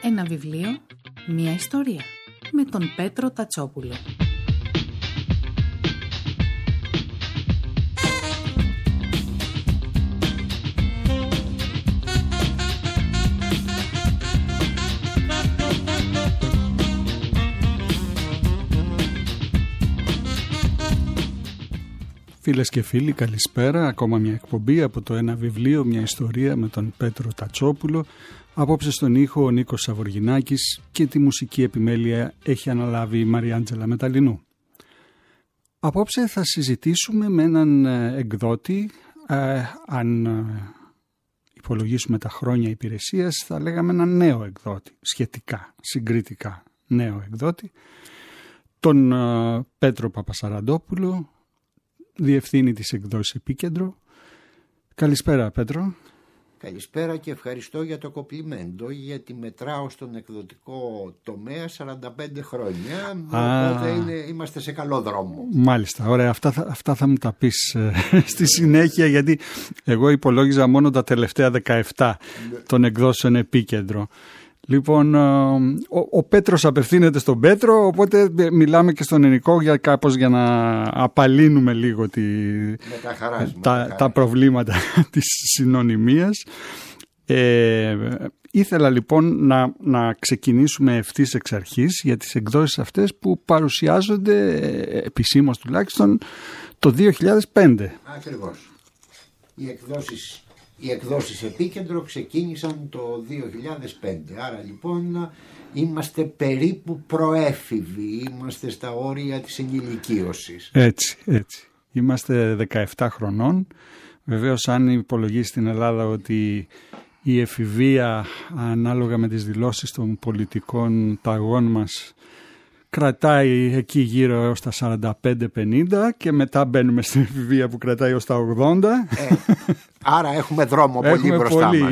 Ένα βιβλίο, μια ιστορία, με τον Πέτρο Τατσόπουλο. Φίλες και φίλοι, καλησπέρα. Ακόμα μια εκπομπή από το Ένα βιβλίο, μια ιστορία με τον Πέτρο Τατσόπουλο. Απόψε στον ήχο ο Νίκος Σαβοργινάκης και τη μουσική επιμέλεια έχει αναλάβει η Μαριάντζελα Μεταλλινού. Απόψε θα συζητήσουμε με έναν εκδότη, αν υπολογίσουμε τα χρόνια υπηρεσίας θα λέγαμε έναν νέο εκδότη, σχετικά, συγκριτικά νέο εκδότη, τον Πέτρο Παπασαραντόπουλο, διευθύνει της εκδόσης Επίκεντρο. Καλησπέρα Πέτρο. Καλησπέρα και ευχαριστώ για το κοπλιμέντο, γιατί μετράω στον εκδοτικό τομέα 45 χρόνια, οπότε είμαστε σε καλό δρόμο. Μάλιστα, ωραία, αυτά θα μου τα πεις στη συνέχεια, γιατί εγώ υπολόγιζα μόνο τα τελευταία 17 των εκδόσεων Επίκεντρο. Λοιπόν, ο Πέτρος απευθύνεται στον Πέτρο, οπότε μιλάμε και στον ελληνικό για να απαλύνουμε λίγο τα προβλήματα της συνωνυμίας. Ήθελα λοιπόν να ξεκινήσουμε ευθύς εξ αρχής για τις εκδόσεις αυτές που παρουσιάζονται επισήμως τουλάχιστον το 2005. Ακριβώς. Οι εκδόσεις Επίκεντρο ξεκίνησαν το 2005, άρα λοιπόν είμαστε περίπου προέφηβοι, είμαστε στα όρια της ενηλικίωσης. Έτσι. Είμαστε 17 χρονών. Βεβαίως αν υπολογίσει στην Ελλάδα ότι η εφηβεία ανάλογα με τις δηλώσεις των πολιτικών ταγών μας κρατάει εκεί γύρω έως τα 45-50 και μετά μπαίνουμε στην εφηβεία που κρατάει έως τα 80. Άρα έχουμε δρόμο πολύ μπροστά μας.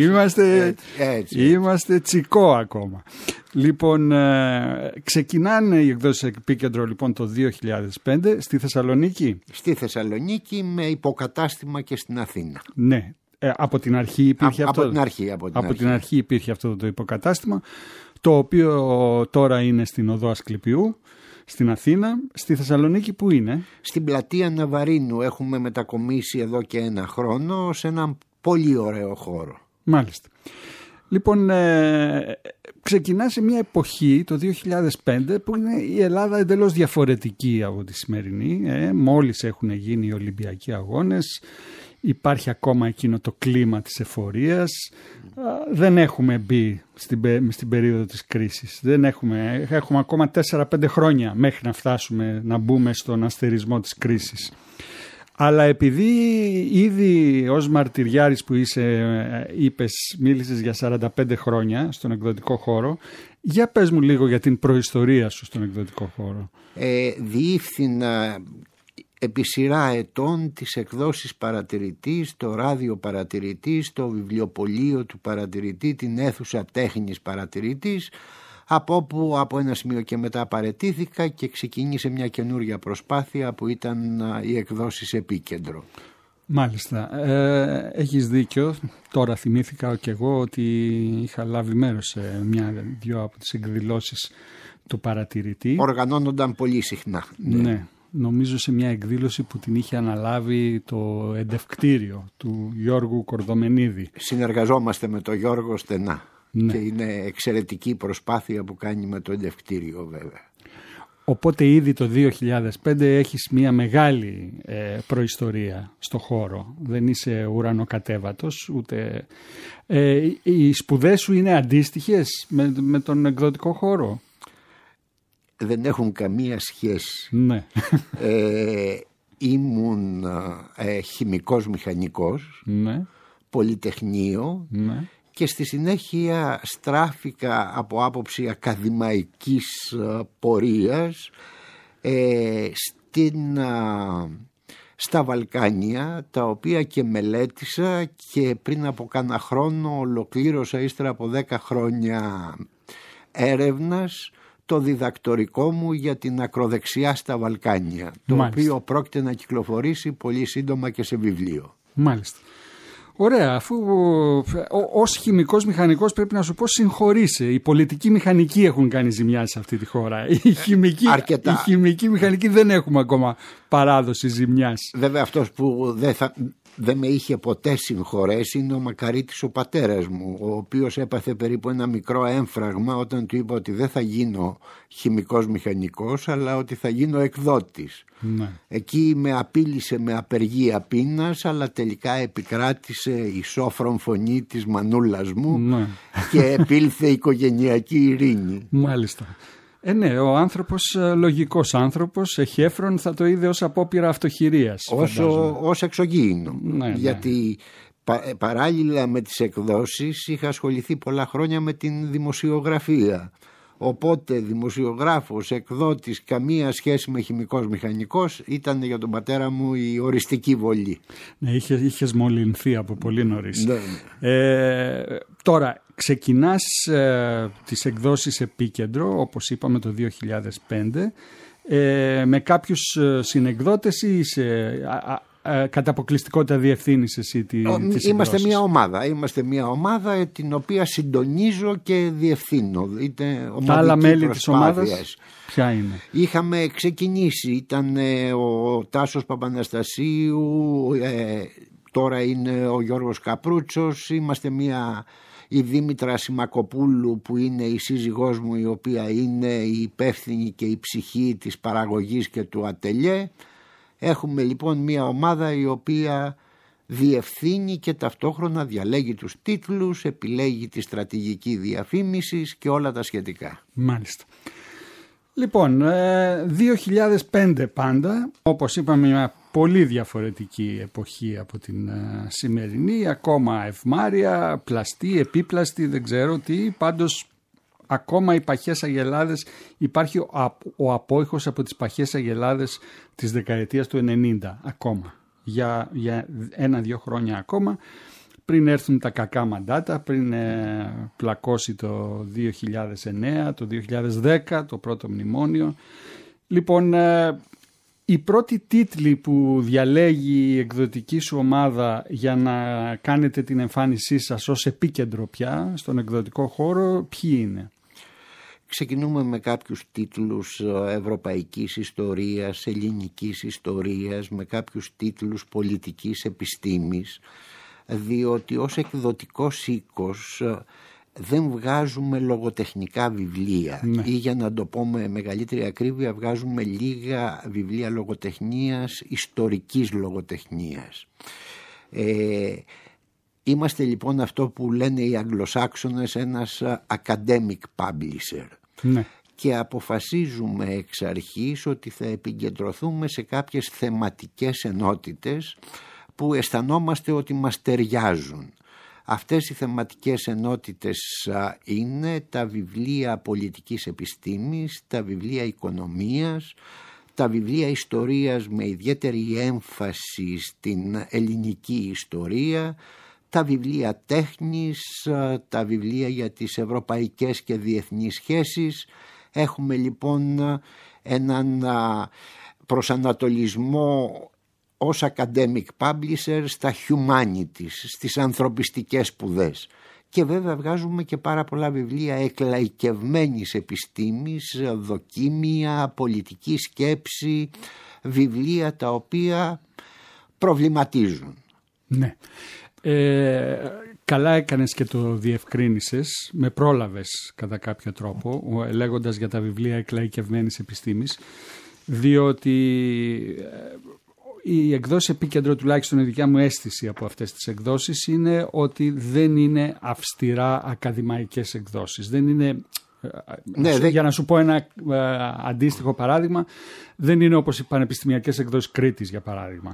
Είμαστε τσικό ακόμα. Λοιπόν, ξεκινάνε οι εκδόσεις Επίκεντρο λοιπόν το 2005 στη Θεσσαλονίκη. Στη Θεσσαλονίκη με υποκατάστημα και στην Αθήνα. Ναι, από την αρχή υπήρχε αυτό. Από την αρχή υπήρχε αυτό το υποκατάστημα, το οποίο τώρα είναι στην οδό Ασκληπιού, στην Αθήνα. Στη Θεσσαλονίκη που είναι? Στην πλατεία Ναβαρίνου έχουμε μετακομίσει εδώ και ένα χρόνο σε έναν πολύ ωραίο χώρο. Μάλιστα. Λοιπόν, ξεκινά σε μια εποχή, το 2005, που είναι η Ελλάδα εντελώς διαφορετική από τη σημερινή. Μόλις έχουν γίνει οι Ολυμπιακοί Αγώνες, υπάρχει ακόμα εκείνο το κλίμα της εφορίας. Δεν έχουμε μπει στην περίοδο της κρίσης. Έχουμε ακόμα 4-5 χρόνια μέχρι να φτάσουμε να μπούμε στον αστερισμό της κρίσης. Αλλά επειδή ήδη ως μαρτυριάρης που μίλησες για 45 χρόνια στον εκδοτικό χώρο, για πες μου λίγο για την προϊστορία σου στον εκδοτικό χώρο. Διεύθυνα επί σειρά ετών τις εκδόσεις Παρατηρητή, το ράδιο Παρατηρητή, το βιβλιοπωλείο του Παρατηρητή, την αίθουσα τέχνης Παρατηρητής, από όπου από ένα σημείο και μετά παραιτήθηκα και ξεκίνησε μια καινούρια προσπάθεια που ήταν οι εκδόσεις Επίκεντρο. Μάλιστα. Έχεις δίκιο. Τώρα θυμήθηκα και εγώ ότι είχα λάβει μέρος σε μια-δυο από τις εκδηλώσεις του Παρατηρητή. Οργανώνονταν πολύ συχνά. Ναι. Νομίζω σε μια εκδήλωση που την είχε αναλάβει το εντευκτήριο του Γιώργου Κορδομενίδη. Συνεργαζόμαστε με τον Γιώργο στενά. Ναι. Και είναι εξαιρετική προσπάθεια που κάνει με το εντευκτήριο βέβαια. Οπότε ήδη το 2005 έχεις μια μεγάλη προϊστορία στο χώρο. Δεν είσαι ουρανοκατέβατος ούτε... Οι σπουδές σου είναι αντίστοιχες με τον εκδοτικό χώρο? Δεν έχουν καμία σχέση. Ναι. Ήμουν χημικός μηχανικός, ναι. Πολυτεχνείο, ναι. Και στη συνέχεια στράφηκα από άποψη ακαδημαϊκής πορείας στα Βαλκάνια, τα οποία και μελέτησα και πριν από κάνα χρόνο ολοκλήρωσα ύστερα από 10 χρόνια έρευνας το διδακτορικό μου για την ακροδεξιά στα Βαλκάνια, το οποίο πρόκειται να κυκλοφορήσει πολύ σύντομα και σε βιβλίο. Μάλιστα. Ωραία, αφού ως χημικός μηχανικός πρέπει να σου πω συγχωρείσαι. Οι πολιτικοί μηχανικοί έχουν κάνει ζημιά σε αυτή τη χώρα. Οι χημικοί μηχανικοί δεν έχουμε ακόμα παράδοση ζημιάς. Βέβαια αυτός που δεν με είχε ποτέ συγχωρέσει είναι ο Μακαρίτης ο πατέρας μου, ο οποίος έπαθε περίπου ένα μικρό έμφραγμα όταν του είπα ότι δεν θα γίνω χημικός μηχανικός αλλά ότι θα γίνω εκδότης. Ναι. Εκεί με απείλησε με απεργία πείνας, αλλά τελικά επικράτησε η σόφρον φωνή της μανούλας μου, ναι, και επήλθε οικογενειακή ειρήνη. Μάλιστα. Ναι, ο άνθρωπος, λογικός άνθρωπος, εχέφρον, θα το είδε ως απόπειρα αυτοχειρίας. Ως εξωγήινο. Ναι, γιατί παράλληλα με τις εκδόσεις είχα ασχοληθεί πολλά χρόνια με την δημοσιογραφία. Οπότε δημοσιογράφος, εκδότης, καμία σχέση με χημικός μηχανικός ήταν για τον πατέρα μου η οριστική βολή. Ναι, είχες μολυνθεί από πολύ νωρίς. Ναι. Τώρα, ξεκινάς τις εκδόσεις Επίκεντρο, όπως είπαμε το 2005, με κάποιους συνεκδότες ή κατά αποκλειστικότητα διευθύνεις εσύ τις εκδόσεις? Είμαστε μια ομάδα την οποία συντονίζω και διευθύνω. Τα άλλα μέλη της ομάδας ποια είναι? Είχαμε ξεκινήσει, ήταν ο Τάσος Παπαναστασίου, τώρα είναι ο Γιώργος Καπρούτσος, είμαστε η Δήμητρα Σιμακοπούλου που είναι η σύζυγός μου, η οποία είναι η υπεύθυνη και η ψυχή της παραγωγής και του ατελιέ. Έχουμε λοιπόν μια ομάδα η οποία διευθύνει και ταυτόχρονα διαλέγει τους τίτλους, επιλέγει τη στρατηγική διαφήμισης και όλα τα σχετικά. Μάλιστα. Λοιπόν, 2005 πάντα, όπως είπαμε, μια πολύ διαφορετική εποχή από την σημερινή, ακόμα ευμάρεια, πλαστή, επίπλαστη, δεν ξέρω τι, πάντως ακόμα οι παχές αγελάδες, υπάρχει ο απόϊχος από τις παχές αγελάδες της δεκαετίας του 90 ακόμα, για 1-2 χρόνια ακόμα, πριν έρθουν τα κακά μαντάτα, πριν πλακώσει το 2009, το 2010, το πρώτο μνημόνιο. Λοιπόν, οι πρώτοι τίτλοι που διαλέγει η εκδοτική σου ομάδα για να κάνετε την εμφάνισή σας ως επίκεντρο πια στον εκδοτικό χώρο, ποιοι είναι? Ξεκινούμε με κάποιους τίτλους ευρωπαϊκής ιστορίας, ελληνικής ιστορίας, με κάποιους τίτλους πολιτικής επιστήμης, διότι ως εκδοτικός οίκος δεν βγάζουμε λογοτεχνικά βιβλία, ναι, ή για να το πω με μεγαλύτερη ακρίβεια βγάζουμε λίγα βιβλία λογοτεχνίας, ιστορικής λογοτεχνίας. Είμαστε λοιπόν αυτό που λένε οι Αγγλοσάξονες ένας academic publisher, ναι, και αποφασίζουμε εξ αρχής ότι θα επικεντρωθούμε σε κάποιες θεματικές ενότητες που αισθανόμαστε ότι μας ταιριάζουν. Αυτές οι θεματικές ενότητες είναι τα βιβλία πολιτικής επιστήμης, τα βιβλία οικονομίας, τα βιβλία ιστορίας με ιδιαίτερη έμφαση στην ελληνική ιστορία, τα βιβλία τέχνης, τα βιβλία για τις ευρωπαϊκές και διεθνείς σχέσεις. Έχουμε λοιπόν έναν προσανατολισμό ως academic publisher στα humanities, στις ανθρωπιστικές σπουδές. Και βέβαια βγάζουμε και πάρα πολλά βιβλία εκλαϊκευμένης επιστήμης, δοκίμια, πολιτική σκέψη, βιβλία τα οποία προβληματίζουν. Ναι. Καλά έκανες και το διευκρίνησες, με πρόλαβες κατά κάποιο τρόπο, λέγοντας για τα βιβλία εκλαϊκευμένης επιστήμης, διότι η εκδόση Επίκεντρο, τουλάχιστον η δικιά μου αίσθηση από αυτές τις εκδόσεις, είναι ότι δεν είναι αυστηρά ακαδημαϊκές εκδόσεις. Δεν είναι, για να σου πω ένα αντίστοιχο παράδειγμα, δεν είναι όπως οι πανεπιστημιακές εκδόσεις Κρήτης, για παράδειγμα.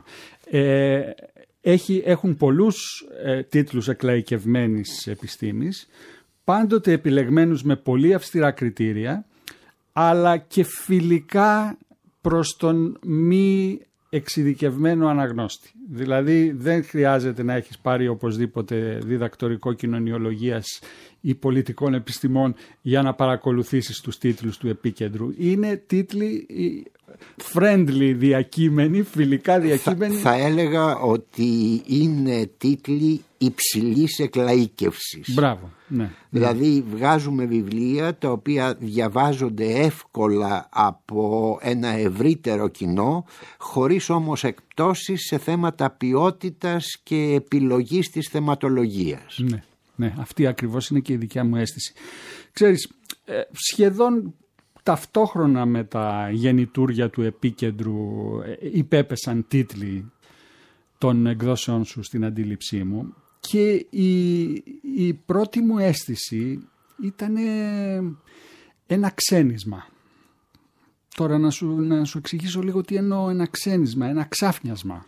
Έχουν πολλούς τίτλους εκλαϊκευμένης επιστήμης, πάντοτε επιλεγμένους με πολύ αυστηρά κριτήρια, αλλά και φιλικά προς τον μη εξειδικευμένο αναγνώστη. Δηλαδή δεν χρειάζεται να έχεις πάρει οπωσδήποτε διδακτορικό κοινωνιολογίας ή πολιτικών επιστημών για να παρακολουθήσεις τους τίτλους του Επίκεντρου. Είναι τίτλοι friendly διακείμενοι, φιλικά διακείμενοι. Θα έλεγα ότι είναι τίτλοι υψηλής εκλαΐκευσης. Μπράβο, ναι. Δηλαδή βγάζουμε βιβλία τα οποία διαβάζονται εύκολα από ένα ευρύτερο κοινό, χωρίς όμως εκπτώσεις σε θέματα ποιότητας και επιλογής της θεματολογίας. Ναι, ναι, αυτή ακριβώς είναι και η δικιά μου αίσθηση. Ξέρεις, σχεδόν ταυτόχρονα με τα γεννητούρια του επίκεντρου υπέπεσαν τίτλοι των εκδόσεών σου στην αντίληψή μου και η πρώτη μου αίσθηση ήταν ένα ξένισμα. Τώρα να σου εξηγήσω λίγο τι εννοώ ένα ξένισμα, ένα ξάφνιασμα.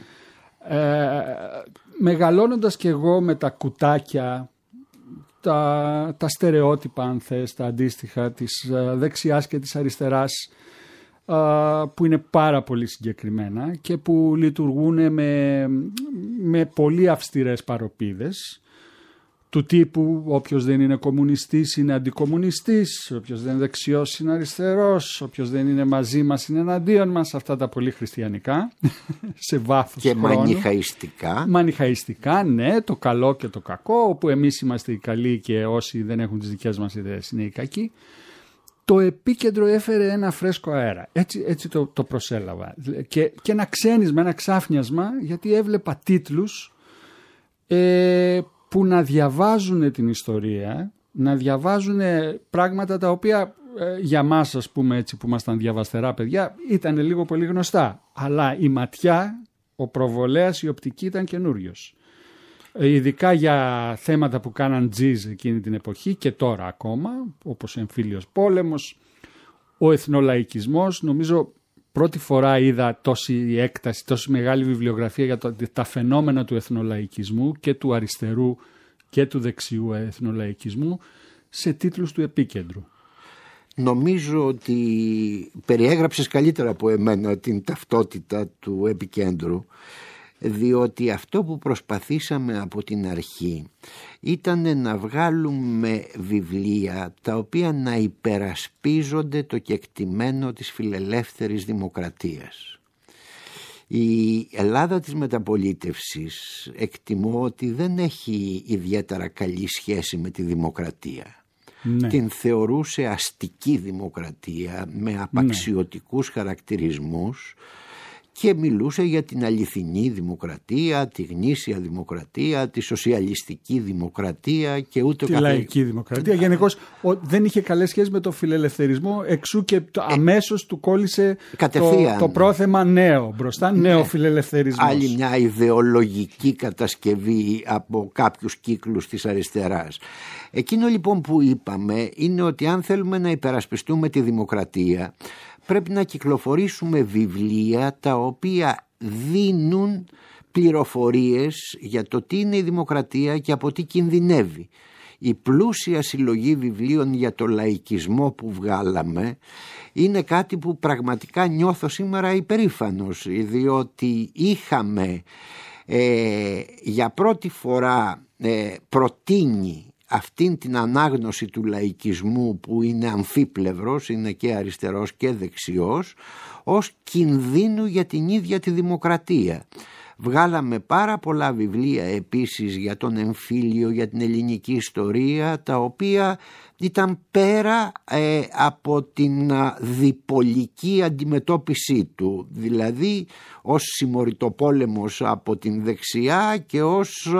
Μεγαλώνοντας και εγώ με τα κουτάκια, τα στερεότυπα αν θες, τα αντίστοιχα της δεξιάς και της αριστεράς, που είναι πάρα πολύ συγκεκριμένα και που λειτουργούν με πολύ αυστηρές παροπίδες του τύπου όποιος δεν είναι κομμουνιστής είναι αντικομμουνιστής, όποιος δεν είναι δεξιός είναι αριστερός, όποιος δεν είναι μαζί μας είναι εναντίον μας, αυτά τα πολύ χριστιανικά σε βάθος και χρόνου. Μανιχαϊστικά, ναι, το καλό και το κακό, όπου εμείς είμαστε οι καλοί και όσοι δεν έχουν τις δικές μας ιδέες είναι οι κακοί. Το επίκεντρο έφερε ένα φρέσκο αέρα, έτσι το προσέλαβα και ένα ξένισμα, ένα ξάφνιασμα, γιατί έβλεπα τίτλους που να διαβάζουν την ιστορία, να διαβάζουν πράγματα τα οποία για μας, ας πούμε έτσι, που ήμασταν διαβαστερά παιδιά, ήταν λίγο πολύ γνωστά. Αλλά η ματιά, ο προβολέας, η οπτική ήταν καινούριος. Ειδικά για θέματα που κάναν τζιζ εκείνη την εποχή και τώρα ακόμα, όπως ο εμφύλιος πόλεμος, ο εθνολαϊκισμός. Νομίζω πρώτη φορά είδα τόση έκταση, τόση μεγάλη βιβλιογραφία για τα φαινόμενα του εθνολαϊκισμού και του αριστερού και του δεξιού εθνολαϊκισμού σε τίτλους του επίκεντρου. Νομίζω ότι περιέγραψες καλύτερα από εμένα την ταυτότητα του επικέντρου, διότι αυτό που προσπαθήσαμε από την αρχή ήταν να βγάλουμε βιβλία τα οποία να υπερασπίζονται το κεκτημένο της φιλελεύθερης δημοκρατίας. Η Ελλάδα της μεταπολίτευσης εκτιμώ ότι δεν έχει ιδιαίτερα καλή σχέση με τη δημοκρατία. Ναι. Την θεωρούσε αστική δημοκρατία με απαξιωτικούς χαρακτηρισμούς και μιλούσε για την αληθινή δημοκρατία, τη γνήσια δημοκρατία, τη σοσιαλιστική δημοκρατία και ούτω τη λαϊκή δημοκρατία. Γενικώς δεν είχε καλές σχέσεις με το φιλελευθερισμό, εξού και αμέσως του κόλλησε το πρόθεμα νέο μπροστά, νέο φιλελευθερισμός. Άλλη μια ιδεολογική κατασκευή από κάποιους κύκλους της αριστεράς. Εκείνο λοιπόν που είπαμε είναι ότι αν θέλουμε να υπερασπιστούμε τη δημοκρατία, πρέπει να κυκλοφορήσουμε βιβλία τα οποία δίνουν πληροφορίες για το τι είναι η δημοκρατία και από τι κινδυνεύει. Η πλούσια συλλογή βιβλίων για το λαϊκισμό που βγάλαμε είναι κάτι που πραγματικά νιώθω σήμερα υπερήφανος, διότι είχαμε για πρώτη φορά προτείνει αυτήν την ανάγνωση του λαϊκισμού που είναι αμφίπλευρος, είναι και αριστερός και δεξιός, ως κινδύνου για την ίδια τη δημοκρατία. Βγάλαμε πάρα πολλά βιβλία επίσης για τον εμφύλιο, για την ελληνική ιστορία, τα οποία ήταν πέρα από την διπολική αντιμετώπιση του, δηλαδή ως συμμοριτοπόλεμος από την δεξιά και ως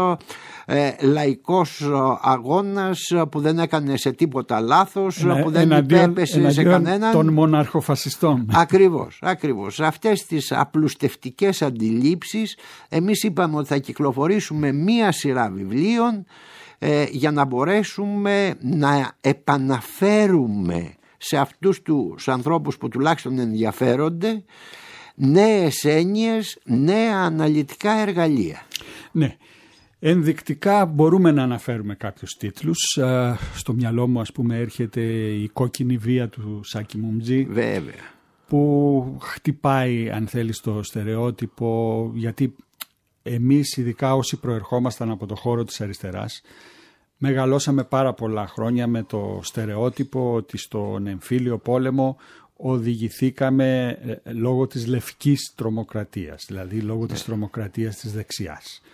λαϊκός αγώνας που δεν έκανε σε τίποτα λάθος, που δεν υπέπεσε σε κανέναν. Των μοναρχοφασιστών. Ακριβώς. Αυτές τις απλουστευτικές αντιλήψεις εμείς είπαμε ότι θα κυκλοφορήσουμε μία σειρά βιβλίων για να μπορέσουμε να επαναφέρουμε σε αυτούς τους ανθρώπους που τουλάχιστον ενδιαφέρονται νέες έννοιες, νέα αναλυτικά εργαλεία. Ναι. Ενδεικτικά μπορούμε να αναφέρουμε κάποιους τίτλους. Στο μυαλό μου ας πούμε έρχεται η κόκκινη βία του Σάκη Μουμτζή. Βέβαια. Που χτυπάει αν θέλεις το στερεότυπο, γιατί εμείς ειδικά όσοι προερχόμασταν από το χώρο της αριστεράς μεγαλώσαμε πάρα πολλά χρόνια με το στερεότυπο ότι στον εμφύλιο πόλεμο οδηγηθήκαμε λόγω της λευκής τρομοκρατίας, δηλαδή λόγω της τρομοκρατίας της δεξιάς.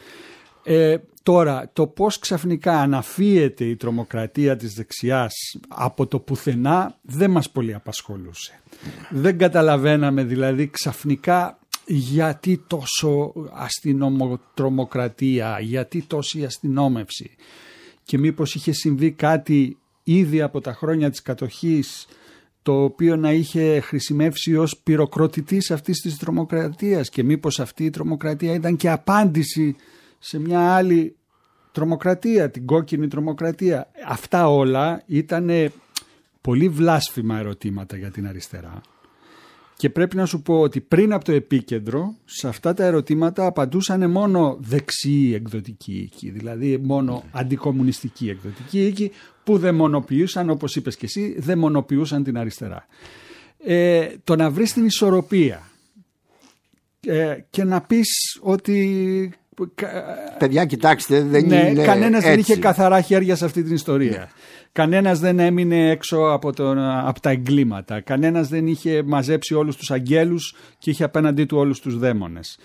Τώρα, το πώς ξαφνικά αναφύεται η τρομοκρατία της δεξιάς από το πουθενά δεν μας πολύ απασχολούσε. Δεν καταλαβαίναμε δηλαδή ξαφνικά γιατί τόσο αστυνομοτρομοκρατία, γιατί τόση αστυνόμευση και μήπως είχε συμβεί κάτι ήδη από τα χρόνια της κατοχής το οποίο να είχε χρησιμεύσει ως πυροκροτητής αυτής της τρομοκρατίας και μήπως αυτή η τρομοκρατία ήταν και απάντηση σε μια άλλη τρομοκρατία, την κόκκινη τρομοκρατία. Αυτά όλα ήταν πολύ βλάσφημα ερωτήματα για την αριστερά. Και πρέπει να σου πω ότι πριν από το επίκεντρο, σε αυτά τα ερωτήματα απαντούσαν μόνο δεξιοί εκδοτικοί οίκοι, δηλαδή μόνο αντικομμουνιστικοί εκδοτικοί οίκοι που δαιμονοποιούσαν, όπως είπες και εσύ, δαιμονοποιούσαν την αριστερά. Το να βρεις την ισορροπία και να πεις ότι... Παιδιά, κοιτάξτε, δεν είναι κανένας έτσι. δεν είχε καθαρά χέρια σε αυτή την ιστορία. Ναι. Κανένας δεν έμεινε έξω από τα εγκλήματα. Κανένας δεν είχε μαζέψει όλους τους αγγέλους και είχε απέναντί του όλους τους δαίμονες.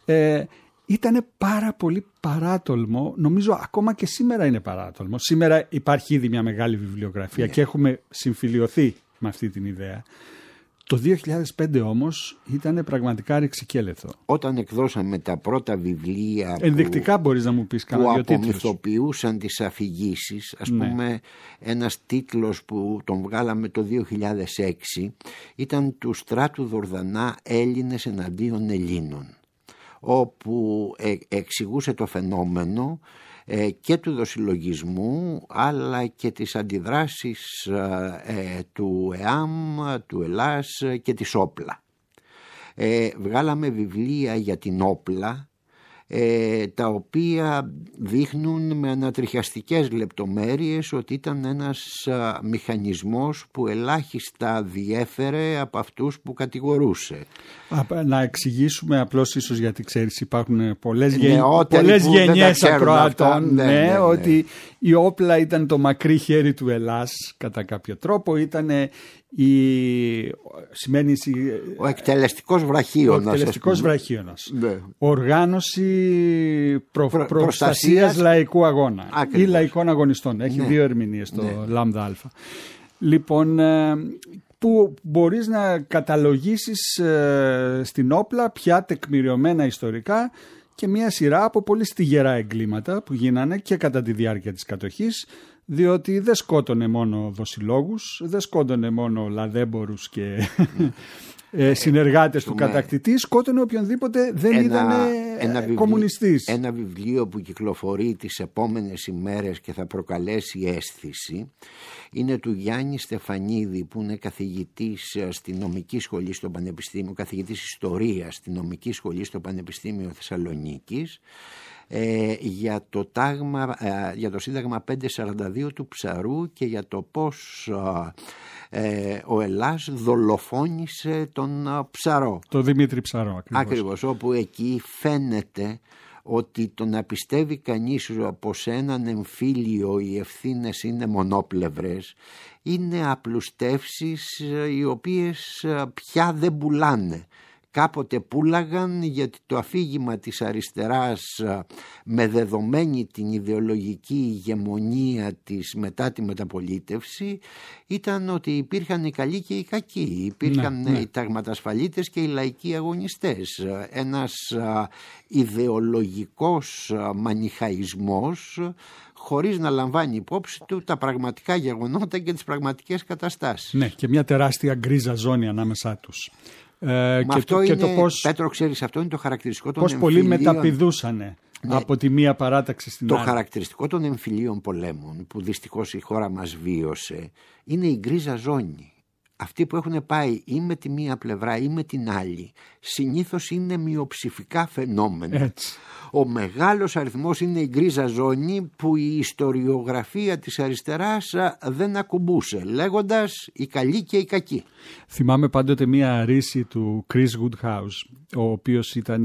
Ήταν πάρα πολύ παράτολμο. Νομίζω ακόμα και σήμερα είναι παράτολμο. Σήμερα υπάρχει ήδη μια μεγάλη βιβλιογραφία και έχουμε συμφιλιωθεί με αυτή την ιδέα. Το 2005 όμως ήταν πραγματικά ρηξικέλευθο. Όταν εκδώσαμε τα πρώτα βιβλία ενδεικτικά μπορείς να μου πεις κανένα δύο τίτλους. Που απομυθοποιούσαν τις αφηγήσεις, ας πούμε ένας τίτλος που τον βγάλαμε το 2006 ήταν του Στράτου Δορδανά «Έλληνες εναντίον Ελλήνων», όπου εξηγούσε το φαινόμενο και του δοσυλλογισμού αλλά και τις αντιδράσεις του ΕΑΜ, του ΕΛΑΣ και της Όπλα. Βγάλαμε βιβλία για την Όπλα, τα οποία δείχνουν με ανατριχιαστικές λεπτομέρειες ότι ήταν ένας μηχανισμός που ελάχιστα διέφερε από αυτούς που κατηγορούσε. Να εξηγήσουμε απλώς, ίσως γιατί ξέρεις υπάρχουν πολλές γενιές ακροατών, ότι η Όπλα ήταν το μακρύ χέρι του Ελλάς κατά κάποιο τρόπο, ήταν ο εκτελεστικός βραχίωνας. Ναι. Οργάνωση προστασίας λαϊκού αγώνα. Ακριβώς. Ή λαϊκών αγωνιστών. Έχει δύο ερμηνείες το λάμδα αλφα. Λοιπόν, που μπορείς να καταλογίσεις στην Όπλα πια τεκμηριωμένα ιστορικά και μια σειρά από πολύ στιγερά εγκλήματα που γίνανε και κατά τη διάρκεια της κατοχής, διότι δεν σκότωνε μόνο δοσιλόγους, δεν σκότωνε μόνο λαδέμπορους και συνεργάτες του κατακτητή, σκότωνε οποιονδήποτε δεν ήταν κομμουνιστής. Ένα βιβλίο που κυκλοφορεί τις επόμενες ημέρες και θα προκαλέσει αίσθηση είναι του Γιάννη Στεφανίδη, που είναι καθηγητής στη νομική σχολή στο Πανεπιστήμιο, καθηγητής ιστορίας στη νομική σχολή στο Πανεπιστήμιο Θεσσαλονίκης, για το Σύνταγμα 542 του Ψαρού και για το πώς ο Ελλάς δολοφόνησε τον Ψαρό. Το Δημήτρη Ψαρό ακριβώς, όπου εκεί φαίνεται ότι το να πιστεύει κανείς πως σε έναν εμφύλιο οι ευθύνες είναι μονόπλευρες είναι απλουστεύσεις οι οποίες πια δεν πουλάνε. Κάποτε πούλαγαν, γιατί το αφήγημα της αριστεράς, με δεδομένη την ιδεολογική ηγεμονία της μετά τη μεταπολίτευση, ήταν ότι υπήρχαν οι καλοί και οι κακοί. Υπήρχαν οι ταγματασφαλίτες και οι λαϊκοί αγωνιστές. Ένας ιδεολογικός μανιχαϊσμός χωρίς να λαμβάνει υπόψη του τα πραγματικά γεγονότα και τις πραγματικές καταστάσεις. Ναι, και μια τεράστια γκρίζα ζώνη ανάμεσά τους. Πέτρο, ξέρεις, αυτό είναι το χαρακτηριστικό των εμφυλίων. Πώς πολλοί μεταπηδούσανε από τη μία παράταξη στην άλλη. Το χαρακτηριστικό των εμφυλίων πολέμων που δυστυχώς η χώρα μας βίωσε είναι η γκρίζα ζώνη. Αυτοί που έχουν πάει ή με τη μία πλευρά ή με την άλλη συνήθως είναι μειοψηφικά φαινόμενα. Έτσι. Ο μεγάλος αριθμός είναι η γκρίζα ζώνη που η ιστοριογραφία της αριστεράς δεν ακουμπούσε, λέγοντας οι καλοί και οι κακοί. Θυμάμαι πάντοτε μία ρίση του Chris Woodhouse, ο οποίος ήταν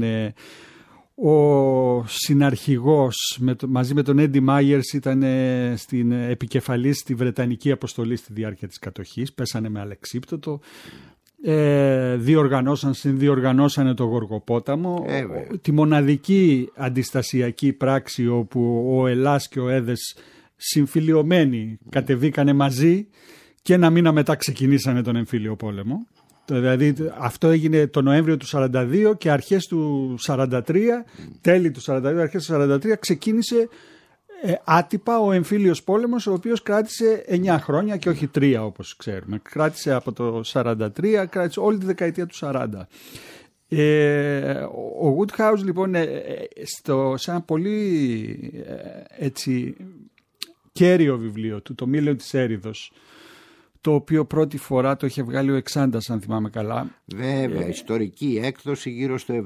ο συναρχηγός, μαζί με τον Έντι Μάγερς ήταν στην επικεφαλής στη Βρετανική αποστολή στη διάρκεια της κατοχής, πέσανε με αλεξίπτωτο. συνδιοργανώσανε το Γοργοπόταμο, τη μοναδική αντιστασιακή πράξη όπου ο Ελλάς και ο Έδες συμφιλιωμένοι κατεβήκανε μαζί και ένα μήνα μετά ξεκινήσανε τον εμφύλιο πόλεμο. Δηλαδή αυτό έγινε το Νοέμβριο του 1942 και αρχές του 1943, τέλη του 1942, αρχές του 1943 ξεκίνησε άτυπα ο εμφύλιος πόλεμος, ο οποίος κράτησε 9 χρόνια και όχι 3 όπως ξέρουμε. Κράτησε από το 1943, κράτησε όλη τη δεκαετία του 1940. Ο Woodhouse λοιπόν σε ένα πολύ έτσι κέριο βιβλίο του, το Μήλαιο της Έριδος, το οποίο πρώτη φορά το είχε βγάλει ο Εξάντας, αν θυμάμαι καλά. Βέβαια, ιστορική έκδοση γύρω στο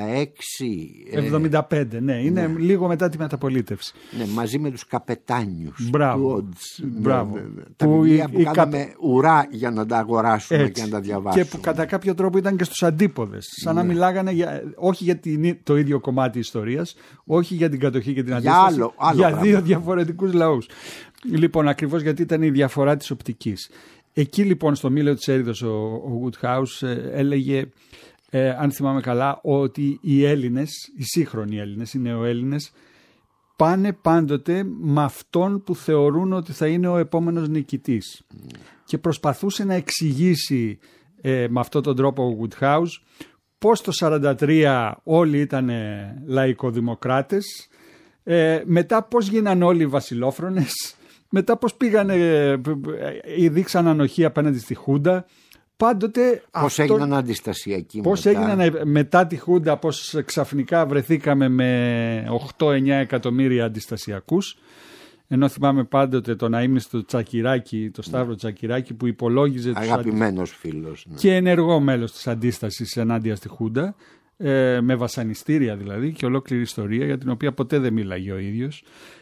75, ναι, είναι λίγο μετά τη μεταπολίτευση. Ναι, μαζί με τους καπετάνιους. Μπράβο. Μπράβο. Ναι. Τα βιβλία που κάναμε ουρά για να τα αγοράσουμε έτσι, και να τα διαβάσουμε. Και που κατά κάποιο τρόπο ήταν και στους αντίποδες. Σαν να μιλάγανε όχι για το ίδιο κομμάτι ιστορίας, όχι για την κατοχή και την αντίσταση, για δύο διαφορετικούς λαούς. Λοιπόν, ακριβώς γιατί ήταν η διαφορά της οπτικής. Εκεί λοιπόν στο Μήλαιο της Έριδος ο Woodhouse έλεγε, αν θυμάμαι καλά, ότι οι Έλληνες, οι σύγχρονοι Έλληνες, οι νεοέλληνες, πάνε πάντοτε με αυτόν που θεωρούν ότι θα είναι ο επόμενος νικητής. Και προσπαθούσε να εξηγήσει με αυτόν τον τρόπο ο Woodhouse πώς το 1943 όλοι ήταν λαϊκοδημοκράτες, μετά πώς γίναν όλοι βασιλόφρονες, μετά πώς πήγανε, δείξαν ανοχή απέναντι στη Χούντα. Πάντοτε πώς έγιναν αντιστασιακοί πώς έγιναν μετά τη Χούντα, πώς ξαφνικά βρεθήκαμε με 8-9 εκατομμύρια αντιστασιακούς. Ενώ θυμάμαι πάντοτε τον αείμνηστο Τσακυράκη, τον Σταύρο Τσακυράκη, που υπολόγιζε αγαπημένος φίλος, ναι, και ενεργό μέλος της αντίστασης ενάντια στη Χούντα, με βασανιστήρια δηλαδή και ολόκληρη ιστορία για την οποία ποτέ δεν μίλαγε ο ίδιος,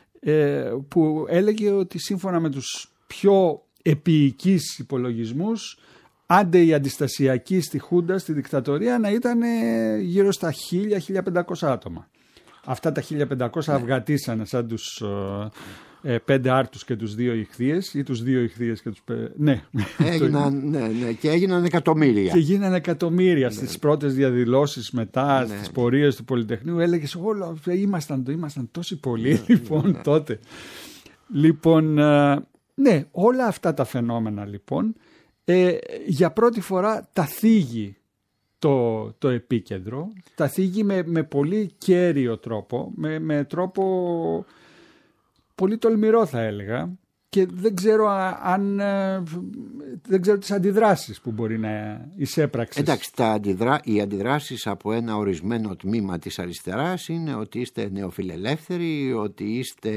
που έλεγε ότι σύμφωνα με τους πιο επίοικείς υπολογισμούς, άντε οι αντιστασιακοί στη Χούντα, στη δικτατορία, να ήταν γύρω στα 1.000-1.500 άτομα. Αυτά τα 1.500 αυγατήσανε σαν τους 5 άρτους και τους 2 ιχθύες, ή τους 2 ιχθύες και τους 5... Ναι. Και έγιναν εκατομμύρια. Και γίναν εκατομμύρια στις πρώτες διαδηλώσεις μετά, στις πορείες του Πολυτεχνείου. Έλεγες όλα, ήμασταν τόσοι πολλοί λοιπόν τότε. Λοιπόν, ναι, όλα αυτά τα φαινόμενα λοιπόν για πρώτη φορά τα θίγει το επίκεντρο, τα θίγει με πολύ κέριο τρόπο, με τρόπο πολύ τολμηρό θα έλεγα, και δεν ξέρω τις αντιδράσεις που μπορεί να εισέπραξες. Εντάξει, οι αντιδράσεις από ένα ορισμένο τμήμα της αριστεράς είναι ότι είστε νεοφιλελεύθεροι, ότι είστε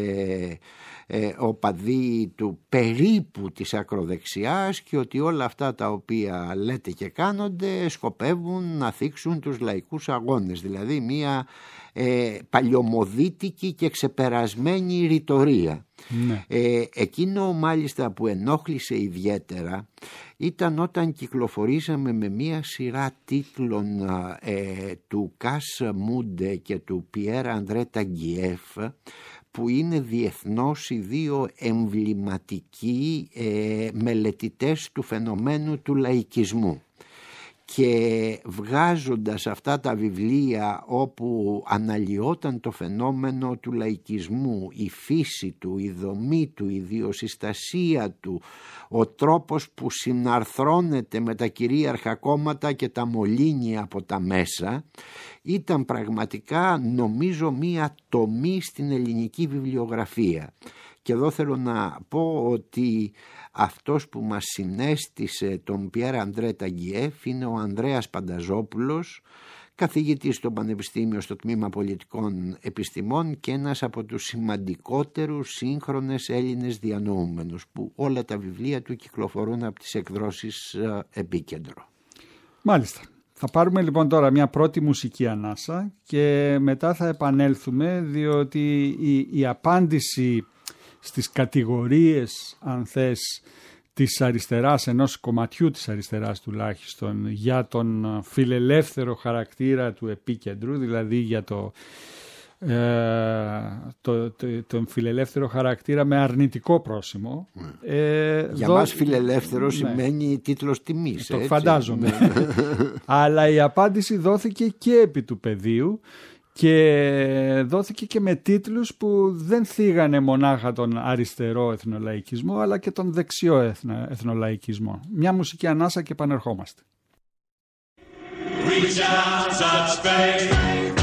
οπαδοί του περίπου της ακροδεξιάς και ότι όλα αυτά τα οποία λέτε και κάνονται σκοπεύουν να θίξουν τους λαϊκούς αγώνες, δηλαδή μια παλιωμοδίτικη και ξεπερασμένη ρητορία. Ναι. Εκείνο μάλιστα που ενόχλησε ιδιαίτερα ήταν όταν κυκλοφορήσαμε με μια σειρά τίτλων του Κας Μούντε και του Πιέρ Αντρέ Ταγκιέφ, που είναι διεθνώς οι δύο εμβληματικοί μελετητές του φαινομένου του λαϊκισμού. Και βγάζοντας αυτά τα βιβλία όπου αναλυόταν το φαινόμενο του λαϊκισμού, η φύση του, η δομή του, η ιδιοσυστασία του, ο τρόπος που συναρθρώνεται με τα κυρίαρχα κόμματα και τα μολύνει από τα μέσα, ήταν πραγματικά νομίζω μία τομή στην ελληνική βιβλιογραφία. Και εδώ θέλω να πω ότι αυτός που μας συνέστησε τον Πιέρ Αντρέ Ταγκιέφ είναι ο Ανδρέας Πανταζόπουλος, καθηγητής στο Πανεπιστήμιο στο Τμήμα Πολιτικών Επιστημών και ένας από τους σημαντικότερους σύγχρονες Έλληνες διανοούμενους, που όλα τα βιβλία του κυκλοφορούν από τις εκδόσεις Επίκεντρο. Μάλιστα. Θα πάρουμε λοιπόν τώρα μια πρώτη μουσική ανάσα και μετά θα επανέλθουμε, διότι η απάντηση στις κατηγορίες, αν θες, της αριστεράς, ενός κομματιού της αριστεράς τουλάχιστον, για τον φιλελεύθερο χαρακτήρα του επίκεντρου, δηλαδή για τον φιλελεύθερο χαρακτήρα με αρνητικό πρόσημο. Για μας φιλελεύθερο σημαίνει τίτλος τιμής. Το φαντάζομαι. Αλλά η απάντηση δόθηκε και επί του πεδίου και δόθηκε και με τίτλους που δεν θίγανε μονάχα τον αριστερό εθνολαϊκισμό αλλά και τον δεξιό εθνολαϊκισμό. Μια μουσική ανάσα και επανερχόμαστε. Reach out, touch faith.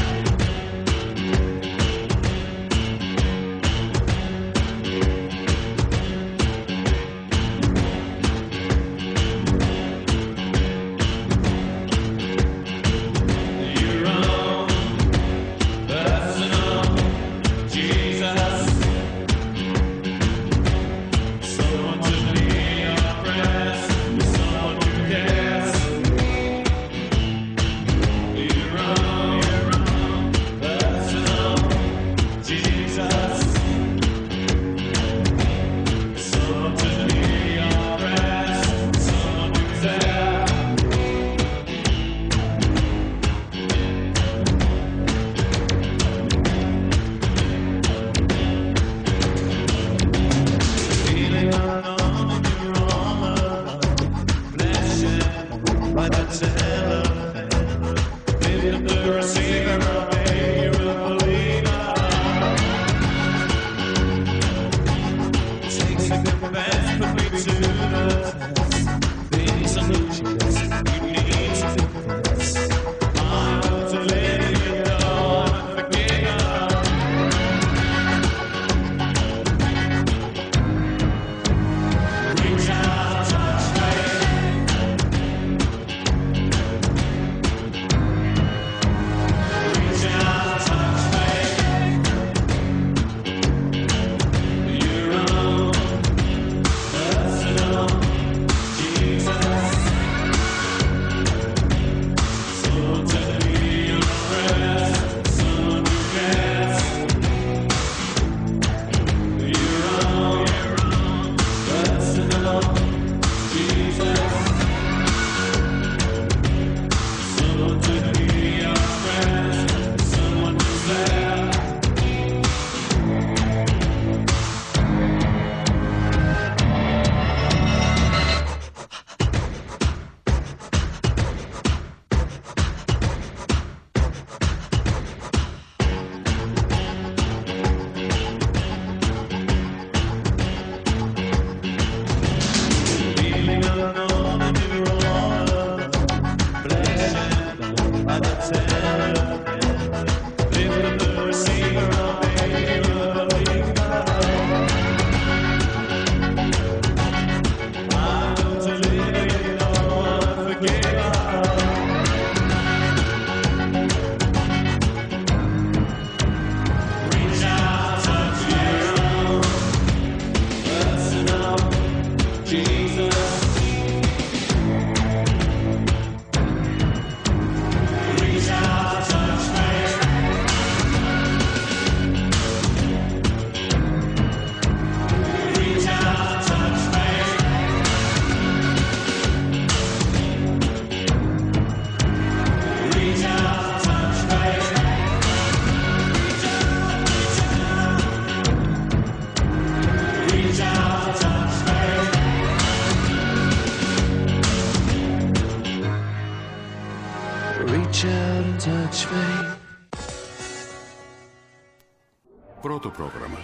Πρώτο πρόγραμμα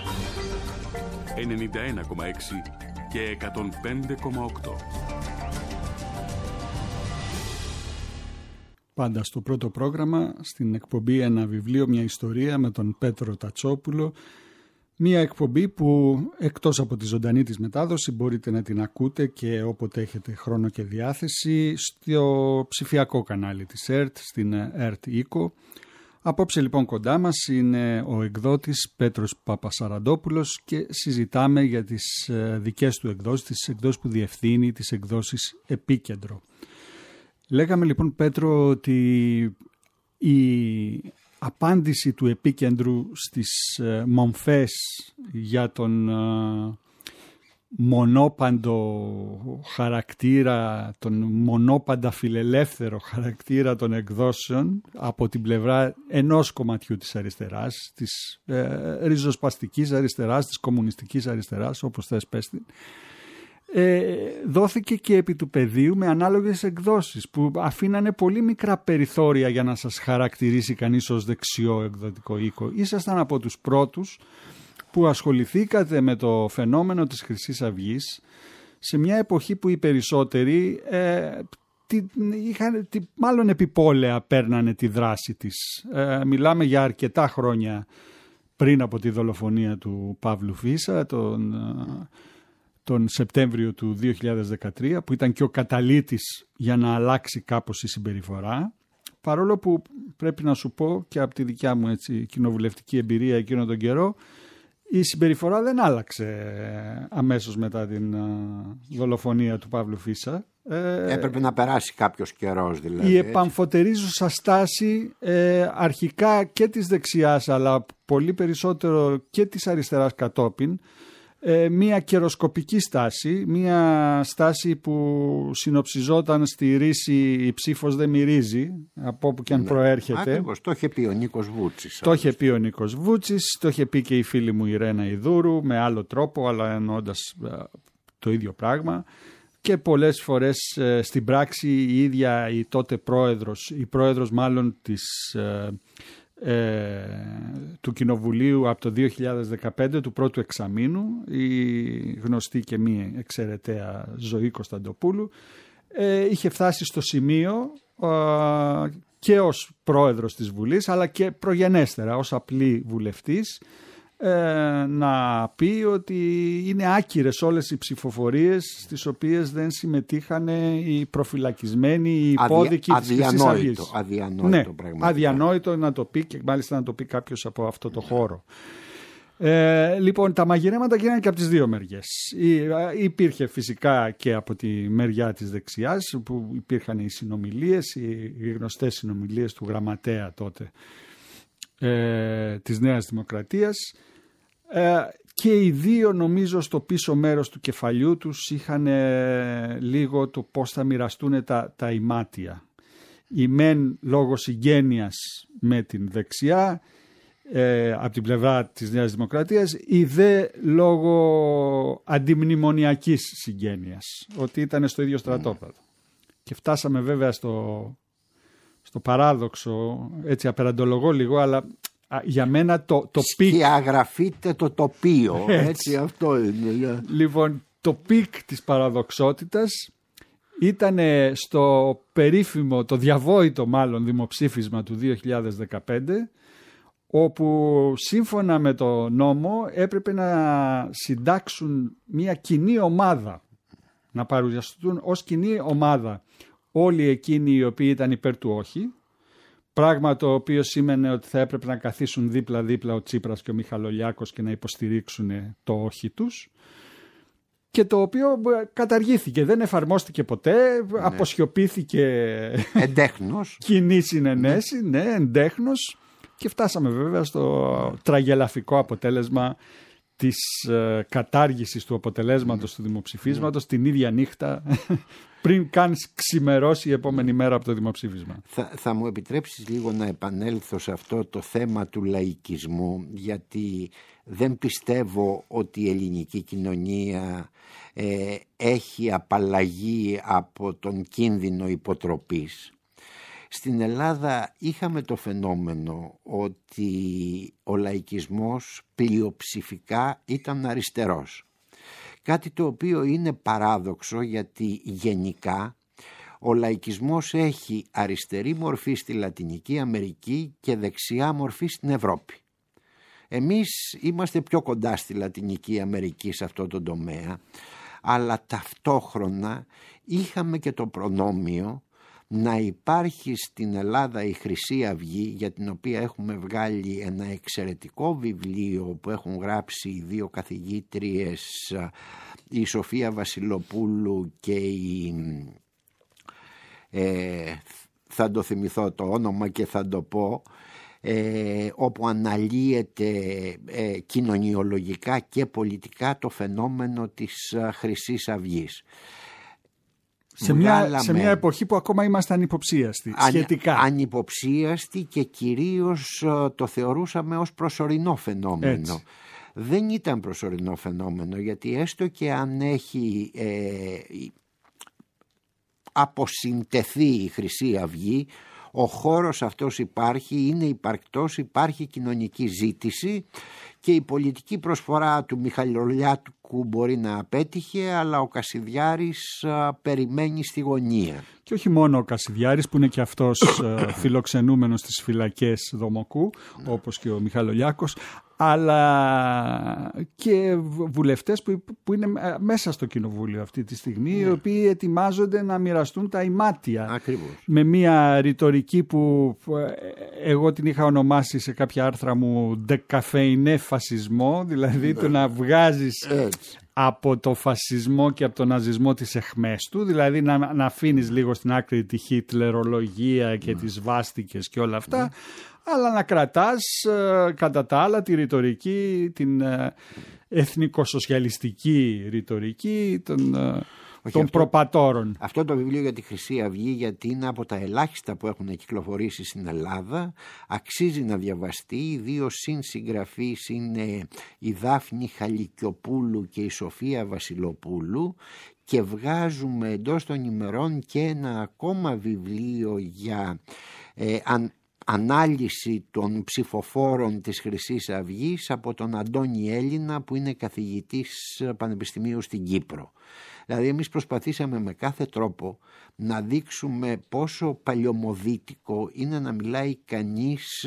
91,6 και 105,8. Πάντα στο πρώτο πρόγραμμα, στην εκπομπή «Ένα βιβλίο, μια ιστορία» με τον Πέτρο Τατσόπουλο. Μια εκπομπή που εκτός από τη ζωντανή της μετάδοση μπορείτε να την ακούτε και όποτε έχετε χρόνο και διάθεση στο ψηφιακό κανάλι της ΕΡΤ, στην ΕΡΤ Οίκο. Απόψε λοιπόν κοντά μας είναι ο εκδότης Πέτρος Παπασαραντόπουλος και συζητάμε για τις δικές του εκδόσεις, τις εκδόσεις που διευθύνει, τις εκδόσεις Επίκεντρο. Λέγαμε λοιπόν, Πέτρο, ότι η απάντηση του Επίκεντρου στις μομφές για τον μονόπαντο χαρακτήρα, τον μονόπαντα φιλελεύθερο χαρακτήρα των εκδόσεων από την πλευρά ενός κομματιού της αριστεράς, της ριζοσπαστικής αριστεράς, της κομμουνιστικής αριστεράς, όπως θες πες την, δόθηκε και επί του πεδίου με ανάλογες εκδόσεις που αφήνανε πολύ μικρά περιθώρια για να σας χαρακτηρίσει κανείς ως δεξιό εκδοτικό οίκο. Ήσασταν από τους πρώτους που ασχοληθήκατε με το φαινόμενο της Χρυσής Αυγής σε μια εποχή που οι περισσότεροι μάλλον επιπόλαια παίρνανε τη δράση της. Μιλάμε για αρκετά χρόνια πριν από τη δολοφονία του Παύλου Φίσα, τον Σεπτέμβριο του 2013, που ήταν και ο καταλύτης για να αλλάξει κάπως η συμπεριφορά. Παρόλο που πρέπει να σου πω και από τη δικιά μου κοινοβουλευτική εμπειρία εκείνο τον καιρό, η συμπεριφορά δεν άλλαξε αμέσως μετά την δολοφονία του Παύλου Φίσα. Έπρεπε να περάσει κάποιος καιρός δηλαδή. Η επαμφωτερίζουσα στάση αρχικά και της δεξιάς, αλλά πολύ περισσότερο και της αριστεράς κατόπιν, μια καιροσκοπική στάση, μια στάση που συνοψιζόταν στη ρίση «η ψήφος δεν μυρίζει», από όπου και αν προέρχεται. Ακριβώς, το είχε πει ο Νίκος Βούτσης. Το είχε πει ο Νίκος Βούτσης, το είχε πει και η φίλη μου η Ρένα Ιδούρου, με άλλο τρόπο, αλλά εννοώντας το ίδιο πράγμα. Και πολλές φορές στην πράξη η ίδια η τότε πρόεδρος μάλλον του Κοινοβουλίου από το 2015, του πρώτου εξαμήνου, η γνωστή και μη εξαιρεταία Ζωή Κωνσταντοπούλου, είχε φτάσει στο σημείο και ως πρόεδρος της Βουλής, αλλά και προγενέστερα ως απλή βουλευτής, να πει ότι είναι άκυρες όλες οι ψηφοφορίες στις οποίες δεν συμμετείχαν οι προφυλακισμένοι, οι υπόδικοι της Χρυσής Αυγής. Αδιανόητο πραγματικά. Αδιανόητο να το πει, και μάλιστα να το πει κάποιος από αυτό το χώρο. Λοιπόν, τα μαγειρέματα γίνανε και από τις δύο μεριές. Υπήρχε φυσικά και από τη μεριά της δεξιάς, που υπήρχαν οι συνομιλίες, οι γνωστές συνομιλίες του γραμματέα τότε της Νέας Δημοκρατίας, και οι δύο νομίζω στο πίσω μέρος του κεφαλιού τους είχαν λίγο το πώς θα μοιραστούν τα ημάτια. Η μεν λόγω συγγένειας με την δεξιά από την πλευρά της Νέας Δημοκρατίας, η δε λόγω αντιμνημονιακής συγγένειας, ότι ήταν στο ίδιο στρατόπεδο. Και φτάσαμε βέβαια στο παράδοξο, έτσι απεραντολογώ λίγο, αλλά για μένα το πικ... Σκιαγραφείτε το τοπίο, έτσι αυτό είναι. Λοιπόν, το πικ της παραδοξότητας ήταν στο περίφημο, το διαβόητο μάλλον δημοψήφισμα του 2015, όπου σύμφωνα με το νόμο έπρεπε να συντάξουν μια κοινή ομάδα, να παρουσιαστούν ως κοινή ομάδα όλοι εκείνοι οι οποίοι ήταν υπέρ του όχι, πράγμα το οποίο σήμαινε ότι θα έπρεπε να καθίσουν δίπλα-δίπλα ο Τσίπρας και ο Μιχαλολιάκος και να υποστηρίξουν το όχι τους, και το οποίο καταργήθηκε, δεν εφαρμόστηκε ποτέ, αποσιωπήθηκε εντέχνος. Κοινή συνενέση, εντέχνος, και φτάσαμε βέβαια στο τραγελαφικό αποτέλεσμα της κατάργησης του αποτελέσματος του δημοψηφίσματος την ίδια νύχτα, πριν καν ξημερώσει η επόμενη μέρα από το δημοψήφισμα. Θα μου επιτρέψεις λίγο να επανέλθω σε αυτό το θέμα του λαϊκισμού, γιατί δεν πιστεύω ότι η ελληνική κοινωνία έχει απαλλαγεί από τον κίνδυνο υποτροπής. Στην Ελλάδα είχαμε το φαινόμενο ότι ο λαϊκισμός πλειοψηφικά ήταν αριστερός. Κάτι το οποίο είναι παράδοξο, γιατί γενικά ο λαϊκισμός έχει αριστερή μορφή στη Λατινική Αμερική και δεξιά μορφή στην Ευρώπη. Εμείς είμαστε πιο κοντά στη Λατινική Αμερική σε αυτό το τομέα, αλλά ταυτόχρονα είχαμε και το προνόμιο να υπάρχει στην Ελλάδα η Χρυσή Αυγή, για την οποία έχουμε βγάλει ένα εξαιρετικό βιβλίο που έχουν γράψει οι δύο καθηγήτριες, η Σοφία Βασιλοπούλου και η... θα το θυμηθώ το όνομα και θα το πω, όπου αναλύεται κοινωνιολογικά και πολιτικά το φαινόμενο της Χρυσής Αυγής. Σε μια εποχή που ακόμα ήμασταν υποψίαστοι σχετικά. Ανυποψίαστοι και κυρίως το θεωρούσαμε ως προσωρινό φαινόμενο. Έτσι. Δεν ήταν προσωρινό φαινόμενο, γιατί έστω και αν έχει αποσυντεθεί η Χρυσή Αυγή, ο χώρος αυτός υπάρχει, είναι υπαρκτός, υπάρχει κοινωνική ζήτηση και η πολιτική προσφορά του Μιχαλολιάκου μπορεί να απέτυχε, αλλά ο Κασιδιάρης περιμένει στη γωνία. Και όχι μόνο ο Κασιδιάρης, που είναι και αυτός φιλοξενούμενος στις φυλακές Δομοκού, όπως και ο Μιχαλολιάκος, αλλά και βουλευτές που είναι μέσα στο κοινοβούλιο αυτή τη στιγμή, οι οποίοι ετοιμάζονται να μοιραστούν τα ημάτια. Ακριβώς. Με μια ρητορική που εγώ την είχα ονομάσει σε κάποια άρθρα μου «ντεκαφεϊνέ φασισμό», δηλαδή το να βγάζεις από το φασισμό και από τον ναζισμό τις αιχμές του, δηλαδή να αφήνεις λίγο στην άκρη τη χιτλερολογία και τις βάστικες και όλα αυτά, αλλά να κρατάς κατά τα άλλα τη ρητορική, την εθνικοσοσιαλιστική ρητορική των προπατόρων. Αυτό το βιβλίο για τη Χρυσή Αυγή, γιατί είναι από τα ελάχιστα που έχουν κυκλοφορήσει στην Ελλάδα, αξίζει να διαβαστεί. Οι δύο συνσυγγραφείς είναι η Δάφνη Χαλικιοπούλου και η Σοφία Βασιλοπούλου, και βγάζουμε εντός των ημερών και ένα ακόμα βιβλίο για ανάλυση των ψηφοφόρων της Χρυσής Αυγής από τον Αντώνη Έλληνα, που είναι καθηγητής πανεπιστημίου στην Κύπρο. Δηλαδή εμείς προσπαθήσαμε με κάθε τρόπο να δείξουμε πόσο παλιωμοδίτικο είναι να μιλάει κανείς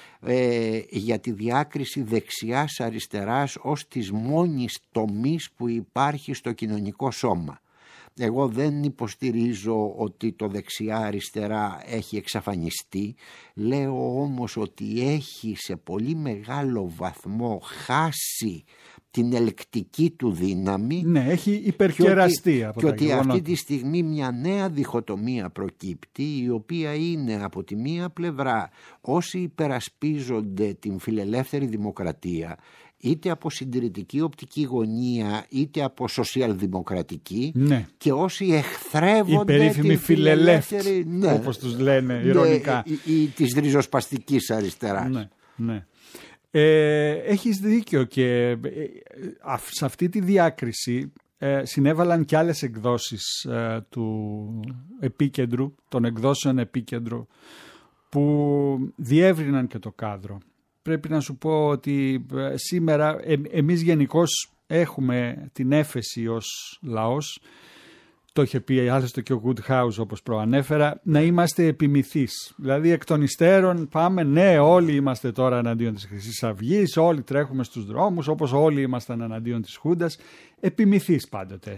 για τη διάκριση δεξιάς αριστεράς ως της μόνης τομής που υπάρχει στο κοινωνικό σώμα. Εγώ δεν υποστηρίζω ότι το δεξιά-αριστερά έχει εξαφανιστεί. Λέω όμως ότι έχει σε πολύ μεγάλο βαθμό χάσει την ελκτική του δύναμη. Ναι, έχει υπερκεραστεί από και τα ότι γεγονότα. αυτή τη στιγμή μια νέα διχοτομία προκύπτει, η οποία είναι από τη μία πλευρά όσοι υπερασπίζονται την φιλελεύθερη δημοκρατία, είτε από συντηρητική οπτική γωνία είτε από σοσιαλδημοκρατική, ναι, και όσοι εχθρεύονται περίφημοι φιλελεύθεροι, ναι, όπως τους λένε ηρωνικά, ή της ριζοσπαστικής αριστεράς. Ναι, ναι. Έχεις δίκιο, και σε αυτή τη διάκριση συνέβαλαν και άλλες εκδόσεις του επίκεντρου, των εκδόσεων επίκεντρου, που διεύρυναν και το κάδρο. Πρέπει να σου πω ότι σήμερα εμείς γενικώς έχουμε την έφεση ως λαός, το είχε πει άλλωστε και ο Woodhouse όπως προανέφερα, να είμαστε επιμηθείς. Δηλαδή εκ των υστέρων πάμε, ναι, όλοι είμαστε τώρα εναντίον της Χρυσής Αυγής, όλοι τρέχουμε στους δρόμους, όπως όλοι ήμασταν εναντίον της Χούντας, επιμηθείς πάντοτε.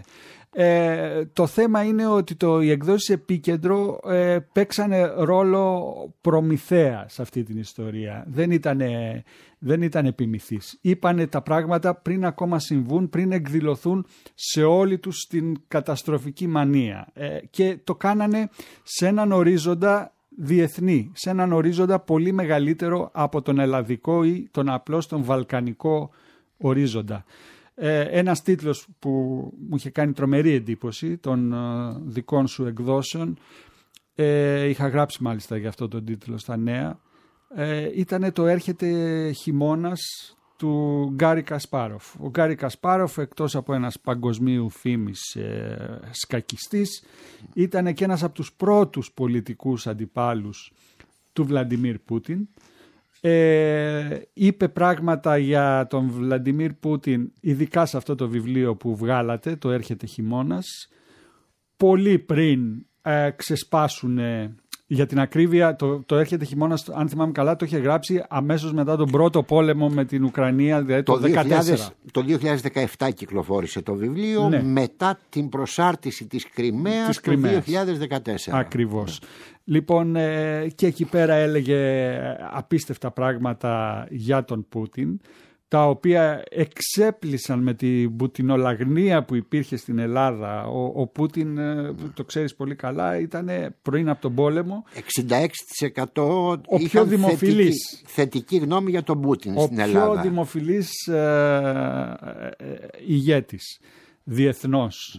Το θέμα είναι ότι οι εκδόσεις επίκεντρο παίξανε ρόλο προμηθέα σε αυτή την ιστορία. Δεν ήταν επιμηθείς. Είπανε τα πράγματα πριν ακόμα συμβούν, πριν εκδηλωθούν σε όλη τους την καταστροφική μανία. Και το κάνανε σε έναν ορίζοντα διεθνή, σε έναν ορίζοντα πολύ μεγαλύτερο από τον ελλαδικό ή τον απλώς τον βαλκανικό ορίζοντα. Ένας τίτλος που μου είχε κάνει τρομερή εντύπωση των δικών σου εκδόσεων, είχα γράψει μάλιστα για αυτό τον τίτλο στα νέα, ήταν το «Έρχεται χειμώνας» του Γκάρι Κασπάροφ. Ο Γκάρι Κασπάροφ, εκτός από ένας παγκοσμίου φήμης σκακιστής, ήταν και ένας από τους πρώτους πολιτικούς αντιπάλους του Βλαντιμίρ Πούτιν. Είπε πράγματα για τον Βλαντιμίρ Πούτιν, ειδικά σε αυτό το βιβλίο που βγάλατε, το «Έρχεται χειμώνας», πολύ πριν ξεσπάσουν. Για την ακρίβεια, το «Έρχεται χειμώνας», αν θυμάμαι καλά, το είχε γράψει αμέσως μετά τον πρώτο πόλεμο με την Ουκρανία, δηλαδή το 2014. Το 2017 κυκλοφόρησε το βιβλίο, ναι, μετά την προσάρτηση της Κριμαίας το 2014. Ακριβώς. Λοιπόν, και εκεί πέρα έλεγε απίστευτα πράγματα για τον Πούτιν, τα οποία εξέπλησαν με την πουτινολαγνία που υπήρχε στην Ελλάδα. Ο Πούτιν, το ξέρεις πολύ καλά, ήταν πριν από τον πόλεμο 66% ο πιο δημοφιλής θετική γνώμη για τον Πούτιν στην Ελλάδα. Ο πιο δημοφιλής ηγέτης διεθνώς.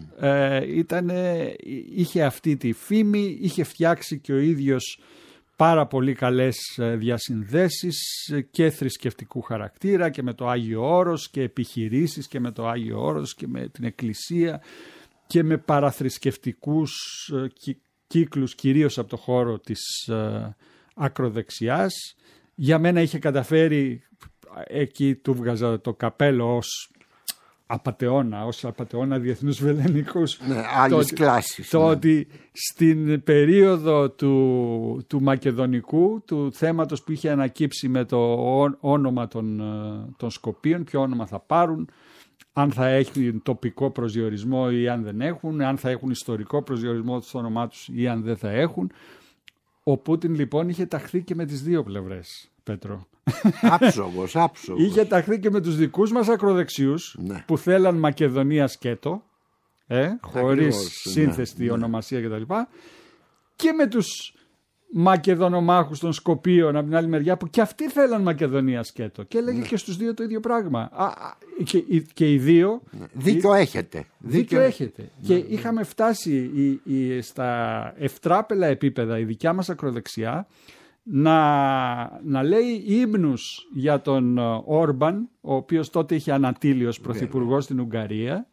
Είχε αυτή τη φήμη, είχε φτιάξει και ο ίδιος πάρα πολύ καλές διασυνδέσεις και θρησκευτικού χαρακτήρα και με το Άγιο Όρος και επιχειρήσεις και με το Άγιο Όρος και με την Εκκλησία και με παραθρησκευτικούς κύκλους, κυρίως από το χώρο της ακροδεξιάς. Για μένα είχε καταφέρει, εκεί του βγάζα το καπέλο ως απατεώνα διεθνούς βεληνικούς. Ναι, άλλες κλάσεις. Το ότι στην περίοδο του Μακεδονικού, του θέματος που είχε ανακύψει με το όνομα των Σκοπίων, ποιο όνομα θα πάρουν, αν θα έχουν τοπικό προσδιορισμό ή αν δεν έχουν, αν θα έχουν ιστορικό προσδιορισμό στο όνομά τους ή αν δεν θα έχουν. Ο Πούτιν λοιπόν είχε ταχθεί και με τις δύο πλευρές, Πέτρο. Άψογος. Είχε ταχθεί και με τους δικούς μας ακροδεξιούς, ναι, που θέλαν Μακεδονία σκέτο, χωρίς σύνθεστη ονομασία κτλ. Και με τους Μακεδονομάχους των Σκοπίων από την άλλη μεριά, που και αυτοί θέλαν Μακεδονία σκέτο. Και έλεγε και στους δύο το ίδιο πράγμα. Και οι δύο... Δίκιο έχετε. Και είχαμε φτάσει στα ευτράπελα επίπεδα, η δικιά μας ακροδεξιά, να λέει ύμνους για τον Όρμπαν, ο οποίος τότε είχε ανατείλει ως πρωθυπουργός στην Ουγγαρία,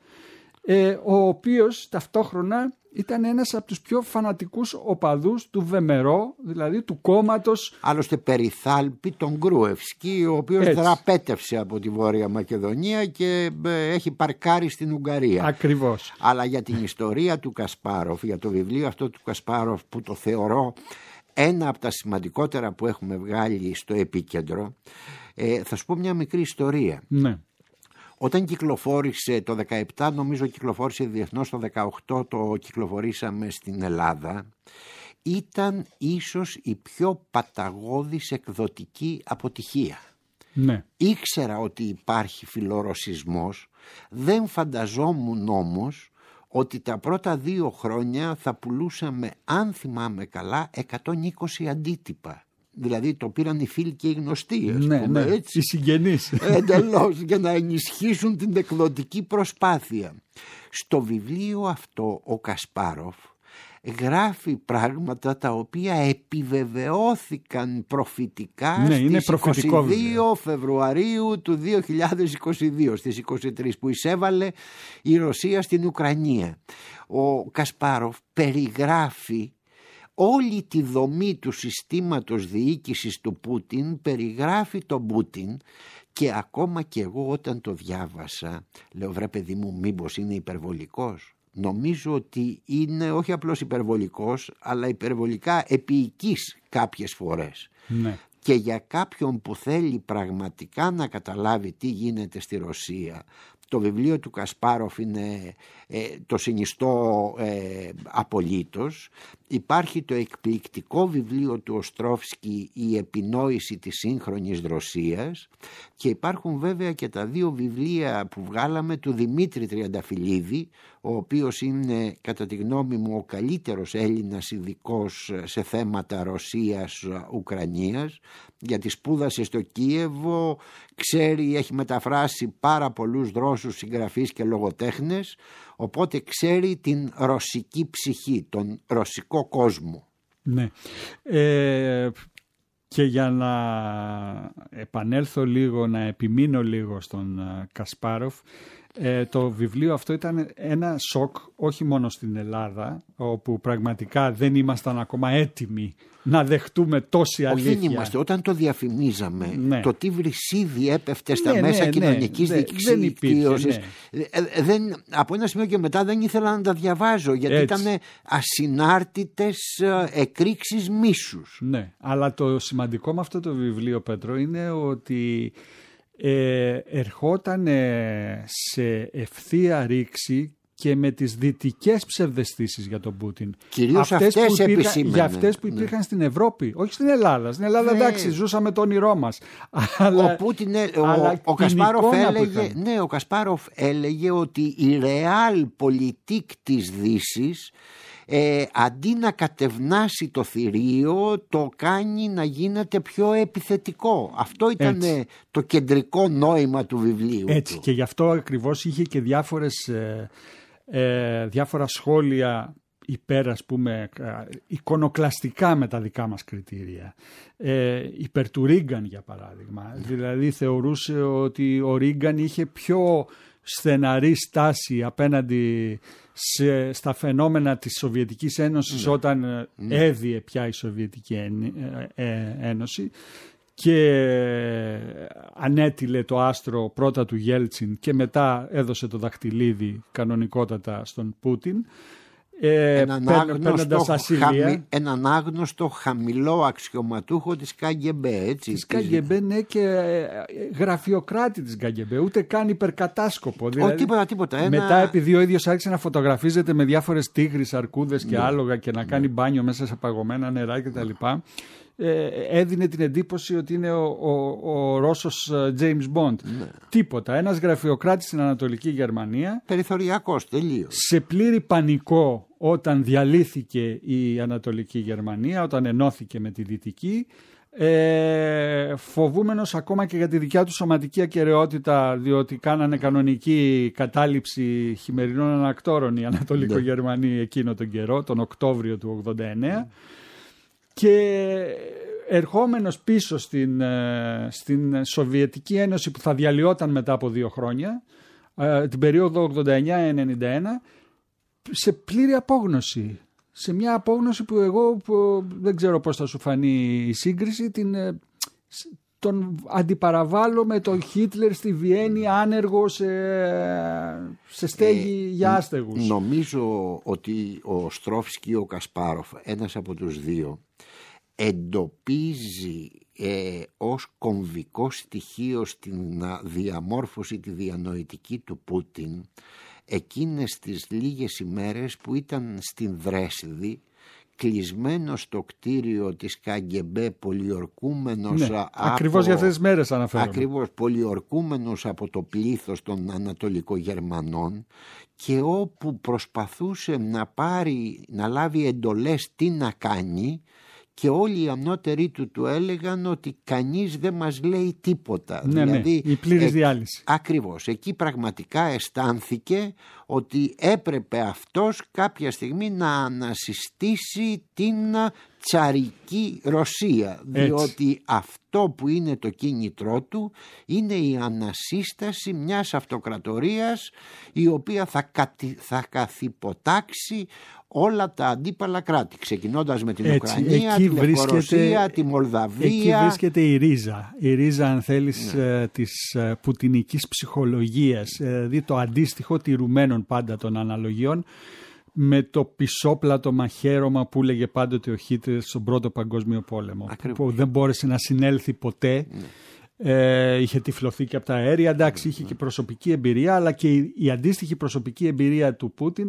ο οποίος ταυτόχρονα ήταν ένας από τους πιο φανατικούς οπαδούς του Βεμερό, δηλαδή του κόμματος. Άλλωστε περιθάλπει τον Γκρούευσκι, ο οποίος δραπέτευσε από τη Βόρεια Μακεδονία και έχει παρκάρει στην Ουγγαρία. Ακριβώς. Αλλά για την ιστορία του Κασπάροφ, για το βιβλίο αυτό του Κασπάροφ, που το θεωρώ ένα από τα σημαντικότερα που έχουμε βγάλει στο επίκεντρο, θα σου πω μια μικρή ιστορία. Ναι. Όταν κυκλοφόρησε το 17, νομίζω κυκλοφόρησε διεθνώς, το 18 το κυκλοφορήσαμε στην Ελλάδα, ήταν ίσως η πιο παταγώδης εκδοτική αποτυχία. Ναι. Ήξερα ότι υπάρχει φιλορωσισμός, δεν φανταζόμουν όμως ότι τα πρώτα 2 χρόνια θα πουλούσαμε, αν θυμάμαι καλά, 120 αντίτυπα. Δηλαδή το πήραν οι φίλοι και οι γνωστοί, ναι, έτσι, οι συγγενείς. Εντελώς, για να ενισχύσουν την εκδοτική προσπάθεια. Στο βιβλίο αυτό ο Κασπάροφ γράφει πράγματα τα οποία επιβεβαιώθηκαν προφητικά στις 22 Φεβρουαρίου του 2022, στις 23, που εισέβαλε η Ρωσία στην Ουκρανία. Ο Κασπάροφ περιγράφει όλη τη δομή του συστήματος διοίκησης του Πούτιν, περιγράφει τον Πούτιν, και ακόμα και εγώ όταν το διάβασα λέω, βρε παιδί μου, μήπως είναι υπερβολικός? Νομίζω ότι είναι όχι απλώς υπερβολικός, αλλά υπερβολικά επίοικης κάποιες φορές. Ναι. Και για κάποιον που θέλει πραγματικά να καταλάβει τι γίνεται στη Ρωσία, το βιβλίο του Κασπάροφ είναι, το συνιστώ απολύτως. Υπάρχει το εκπληκτικό βιβλίο του Οστρόφσκι, «Η επινόηση της σύγχρονης Ρωσίας», και υπάρχουν βέβαια και τα 2 βιβλία που βγάλαμε του Δημήτρη Τριανταφυλλίδη, ο οποίος είναι κατά τη γνώμη μου ο καλύτερος Έλληνας ειδικός σε θέματα Ρωσίας-Ουκρανίας, γιατί σπούδασε στο Κίεβο, ξέρει, έχει μεταφράσει πάρα πολλούς Ρώσους συγγραφείς και λογοτέχνες, οπότε ξέρει την ρωσική ψυχή, τον ρωσικό κόσμο. Ναι. Και για να επανέλθω λίγο, να επιμείνω λίγο στον Κασπάροφ, το βιβλίο αυτό ήταν ένα σοκ όχι μόνο στην Ελλάδα, όπου πραγματικά δεν ήμασταν ακόμα έτοιμοι να δεχτούμε τόση αλήθεια. Όχι, δεν είμαστε. Όταν το διαφημίζαμε, ναι, το τι βρυσίδι έπεφτε στα μέσα κοινωνικής δικτύωσης. Από ένα σημείο και μετά δεν ήθελα να τα διαβάζω, γιατί ήταν ασυνάρτητες εκρήξεις μίσους. Ναι, αλλά το σημαντικό με αυτό το βιβλίο, Πέτρο, είναι ότι ερχόταν σε ευθεία ρήξη και με τις δυτικές ψευδαισθήσεις για τον Πούτιν. Κυρίως αυτές επισήμενε. Για αυτές που υπήρχαν στην Ευρώπη, όχι στην Ελλάδα. Στην Ελλάδα εντάξει, ζούσαμε το όνειρό μας. Αλλά, ο Κασπάροφ έλεγε ότι η realpolitik της Δύσης αντί να κατευνάσει το θηρίο, το κάνει να γίνεται πιο επιθετικό. Αυτό ήταν το κεντρικό νόημα του βιβλίου του. Και γι' αυτό ακριβώς είχε και διάφορα σχόλια υπέρ, ας πούμε, εικονοκλαστικά με τα δικά μας κριτήρια. Υπέρ του Ρίγκαν, για παράδειγμα. Δηλαδή θεωρούσε ότι ο Ρίγκαν είχε πιο στεναρή στάση απέναντι στα φαινόμενα της Σοβιετικής Ένωσης όταν έδιε πια η Σοβιετική Ένωση και ανέτειλε το άστρο πρώτα του Γέλτσιν και μετά έδωσε το δαχτυλίδι κανονικότατα στον Πούτιν. Έναν άγνωστο χαμηλό αξιωματούχο της ΚΑΓΚΕΜΠΕ. Της ΚΑΓΚΕΜΠΕ, ναι, και γραφειοκράτη της ΚΑΓΚΕΜΠΕ, ούτε καν υπερκατάσκοπο. Δηλαδή, τίποτα. Μετά, επειδή ο ίδιος άρχισε να φωτογραφίζεται με διάφορες τίγρεις, αρκούδες και άλογα και να κάνει μπάνιο μέσα σε παγωμένα νερά κτλ., έδινε την εντύπωση ότι είναι ο Ρώσος James Bond. Τίποτα. Ένας γραφειοκράτης στην Ανατολική Γερμανία, περιθωριακός τελείως, σε πλήρη πανικό όταν διαλύθηκε η Ανατολική Γερμανία, όταν ενώθηκε με τη Δυτική, φοβούμενος ακόμα και για τη δικιά του σωματική ακεραιότητα, διότι κάνανε κανονική κατάληψη χειμερινών ανακτόρων οι Ανατολικογερμανοί εκείνο τον καιρό, τον Οκτώβριο του 1989. Και ερχόμενος πίσω στην Σοβιετική Ένωση που θα διαλυόταν μετά από 2 χρόνια, την περίοδο 89-91, σε πλήρη απόγνωση. Σε μια απόγνωση που εγώ δεν ξέρω πώς θα σου φανεί η σύγκριση, τον αντιπαραβάλλω με τον Χίτλερ στη Βιέννη άνεργο σε στέγη για άστεγους. Νομίζω ότι ο Στρόφσκι ή ο Κασπάροφ, ένας από τους δύο, εντοπίζει ως κομβικό στοιχείο στην διαμόρφωση τη διανοητική του Πούτιν εκείνες τις λίγες ημέρες που ήταν στην Δρέσδη, κλεισμένο στο κτίριο της ΚΑΓΚΕΜΠΕ, πολιορκούμενος ακριβώς για αυτές τις μέρες αναφέρομαι. Ακριβώς, πολιορκούμενος από το πλήθος των Ανατολικογερμανών, και όπου προσπαθούσε να λάβει εντολές τι να κάνει, και όλοι οι ανώτεροι του έλεγαν ότι κανείς δεν μας λέει τίποτα. Δηλαδή, η πλήρης διάλυση. Ακριβώς. Εκεί πραγματικά αισθάνθηκε ότι έπρεπε αυτός κάποια στιγμή να ανασυστήσει την τσαρική Ρωσία. Διότι αυτό που είναι το κίνητρό του είναι η ανασύσταση μιας αυτοκρατορίας η οποία θα καθυποτάξει όλα τα αντίπαλα κράτη, ξεκινώντας με την Ουκρανία, τη Λευκορωσία, τη Μολδαβία. Εκεί βρίσκεται η ρίζα αν θέλεις της πουτινικής ψυχολογίας, δηλαδή το αντίστοιχο τηρουμένων πάντα των αναλογιών με το πισόπλατο μαχαίρωμα που έλεγε πάντοτε ο Χίτλερ στον Πρώτο Παγκόσμιο Πόλεμο. Ακριβώς. Που δεν μπόρεσε να συνέλθει ποτέ. Είχε τυφλωθεί και από τα αέρια. Εντάξει, είχε και προσωπική εμπειρία, αλλά και η αντίστοιχη προσωπική εμπειρία του Πούτιν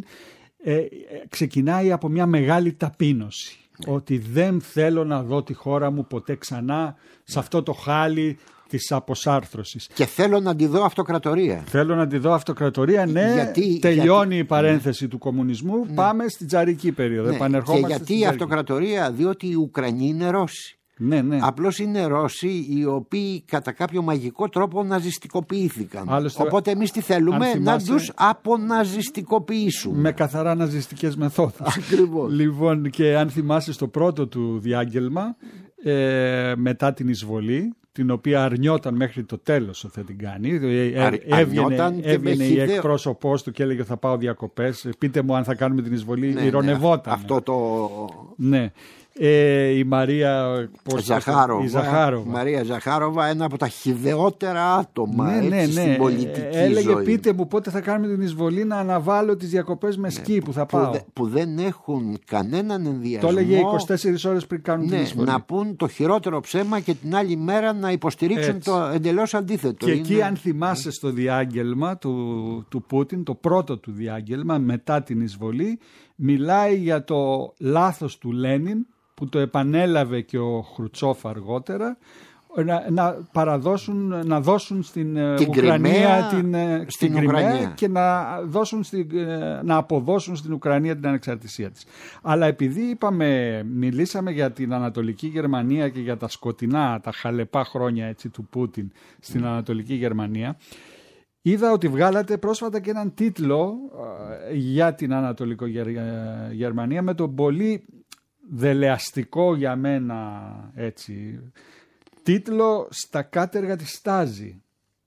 ξεκινάει από μια μεγάλη ταπείνωση. Ότι δεν θέλω να δω τη χώρα μου ποτέ ξανά σε αυτό το χάλι της αποσάρθρωσης. Και θέλω να τη δω αυτοκρατορία. Θέλω να τη δω αυτοκρατορία, ναι. Τελειώνει η παρένθεση του κομμουνισμού. Πάμε στην τσαρική περίοδο. Και γιατί η αυτοκρατορία? Διότι οι Ουκρανοί είναι Ρώσοι. Ναι. Απλώς είναι Ρώσοι οι οποίοι κατά κάποιο μαγικό τρόπο ναζιστικοποιήθηκαν. Οπότε εμείς τι θέλουμε? Να τους αποναζιστικοποιήσουμε. Με καθαρά ναζιστικές μεθόδους. Ακριβώς. Λοιπόν, και αν θυμάσαι στο πρώτο του διάγγελμα, μετά την εισβολή, την οποία αρνιόταν μέχρι το τέλος ότι θα την κάνει. Έβγαινε η εκπρόσωπός του και έλεγε θα πάω διακοπές, πείτε μου αν θα κάνουμε την εισβολή. Ηρωνευόταν. Αυτό το... Ναι. Η Μαρία Ζαχάροβα. Μαρία Ζαχάροβα, ένα από τα χυδαιότερα άτομα στην πολιτική έλεγε, ζωή. πείτε μου πότε θα κάνουμε την εισβολή να αναβάλω τις διακοπές με σκι που θα πάω. Που δεν έχουν κανέναν ενδιασμό. Το έλεγε 24 ώρες πριν κάνουν την εισβολή. Να πούν το χειρότερο ψέμα και την άλλη μέρα να υποστηρίξουν το εντελώς αντίθετο. Και εκεί, αν θυμάσαι, στο διάγγελμα του Πούτιν, το πρώτο του διάγγελμα μετά την εισβολή, μιλάει για το λάθος του Λένιν, που το επανέλαβε και ο Χρουτσόφ αργότερα, να δώσουν στην Ουκρανία την Κριμαία και να αποδώσουν στην Ουκρανία την ανεξαρτησία της. Αλλά επειδή μιλήσαμε για την Ανατολική Γερμανία και για τα σκοτεινά, τα χαλεπά χρόνια έτσι, του Πούτιν στην Ανατολική Γερμανία, είδα ότι βγάλατε πρόσφατα και έναν τίτλο για την Ανατολική Γερμανία με τον πολύ δελεαστικό για μένα έτσι τίτλο «Στα κάτεργα της Στάζη».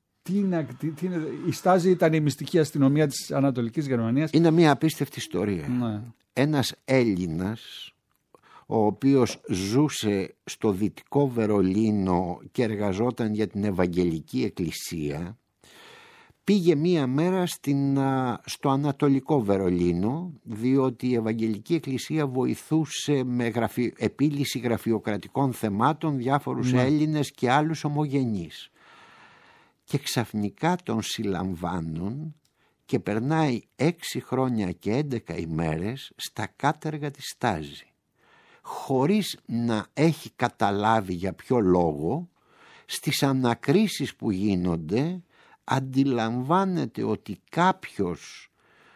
Η Στάζη ήταν η μυστική αστυνομία της Ανατολικής Γερμανίας. Είναι μια απίστευτη ιστορία. Ναι. Ένας Έλληνας, ο οποίος ζούσε στο Δυτικό Βερολίνο και εργαζόταν για την Ευαγγελική Εκκλησία, πήγε μία μέρα στο Ανατολικό Βερολίνο, διότι η Ευαγγελική Εκκλησία βοηθούσε με επίλυση γραφειοκρατικών θεμάτων διάφορους Έλληνες και άλλους ομογενείς. Και ξαφνικά τον συλλαμβάνουν και περνάει 6 χρόνια και 11 ημέρες στα κάτεργα της Στάζη, χωρίς να έχει καταλάβει για ποιο λόγο. Στις ανακρίσεις που γίνονται αντιλαμβάνεται ότι κάποιος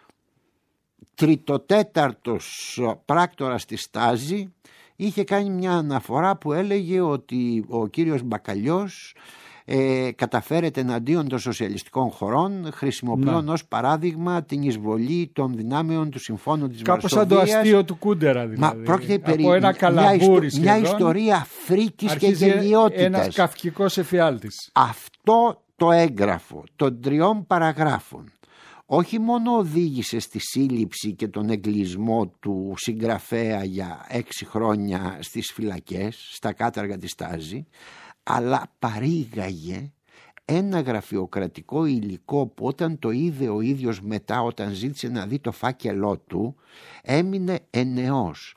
τριτοτέταρτος πράκτορας της Στάζη είχε κάνει μια αναφορά που έλεγε ότι ο κύριος Μπακαλιός καταφέρεται εναντίον των σοσιαλιστικών χωρών, χρησιμοποιών ως παράδειγμα την εισβολή των δυνάμεων του Συμφώνου της Βαρσοβίας. Κάπως σαν το αστείο του Κούντερα δηλαδή. Πρόκειται περί από ένα καλαμπούρι μια ιστορία φρίκης και γελιότητας. Ένας καυκικός εφιάλτης. Αυτό το έγγραφο των 3 παραγράφων όχι μόνο οδήγησε στη σύλληψη και τον εγκλεισμό του συγγραφέα για 6 χρόνια στις φυλακές, στα κάτεργα της Στάζη, αλλά παρήγαγε ένα γραφειοκρατικό υλικό που όταν το είδε ο ίδιος μετά, όταν ζήτησε να δει το φάκελό του, έμεινε ενεός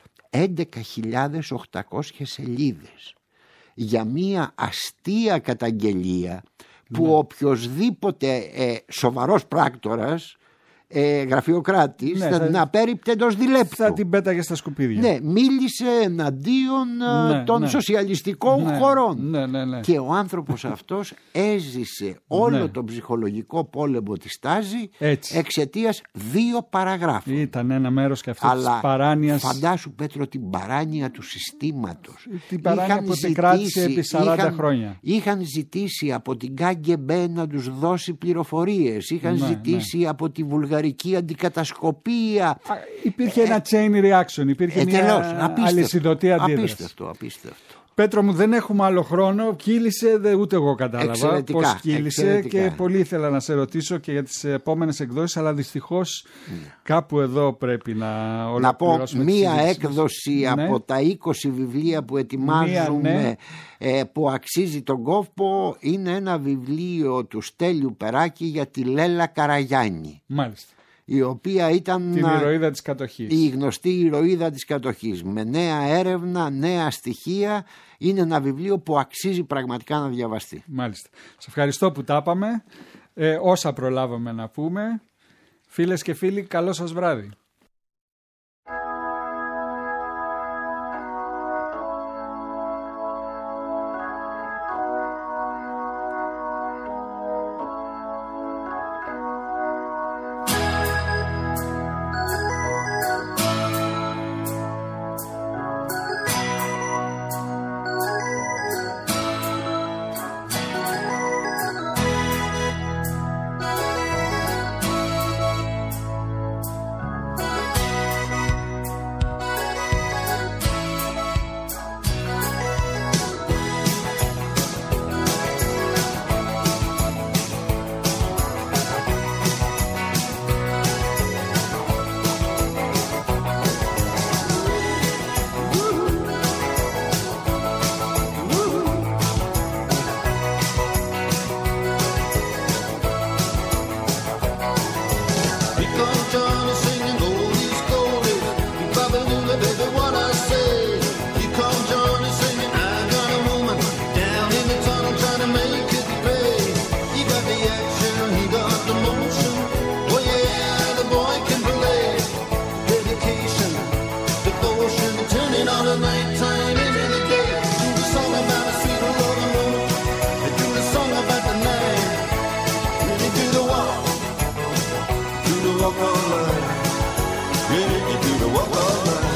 11.800 σελίδες για μια αστεία καταγγελία που οποιοσδήποτε σοβαρός πράκτορας, γραφειοκράτης, θα την απέρριπτε εντός διλέπτου. Θα την πέταγε στα σκουπίδια. Ναι, μίλησε εναντίον των σοσιαλιστικών χωρών. Ναι. Και ο άνθρωπος αυτός έζησε όλο τον ψυχολογικό πόλεμο της Στάζη εξαιτίας 2 παραγράφων. Ήταν ένα μέρος και αυτό της παράνοιας. Φαντάσου, Πέτρο, την παράνοια του συστήματος. Την παράνοια που την κράτησε επί 40 χρόνια. Είχαν ζητήσει από την KGB να τους δώσει πληροφορίες. Είχαν ζητήσει από τη βουλγαρική αντικατασκοπία. Υπήρχε ένα chain reaction, υπήρχε μια αλυσιδωτή αντίδραση. Απίστευτο. Πέτρο μου, δεν έχουμε άλλο χρόνο. Κύλησε, ούτε εγώ κατάλαβα πώς κύλησε και πολύ ήθελα να σε ρωτήσω και για τις επόμενες εκδόσεις, αλλά δυστυχώς κάπου εδώ πρέπει να ολοκληρώσουμε. Να πω μία έκδοση από τα 20 βιβλία που ετοιμάζουμε που αξίζει τον κόπο. Είναι ένα βιβλίο του Στέλιου Περάκη για τη Λέλα Καραγιάννη. Μάλιστα. Η οποία ήταν την ηρωίδα της κατοχής. Η γνωστή ηρωίδα της κατοχής. Με νέα έρευνα, νέα στοιχεία. Είναι ένα βιβλίο που αξίζει πραγματικά να διαβαστεί. Μάλιστα. Σε ευχαριστώ που τα είπαμε. Όσα προλάβαμε να πούμε. Φίλες και φίλοι, καλό σας βράδυ. baby, what I say. You come Johnny singing, I got a woman down in the tunnel trying to make it pay. He got the action, he got the motion. Oh yeah, the boy can play. Dedication, devotion, turning on the nighttime into the day. Do the song about a sweet love and road. Do the song about the night. Really do the walk all night. Really do the walk all night.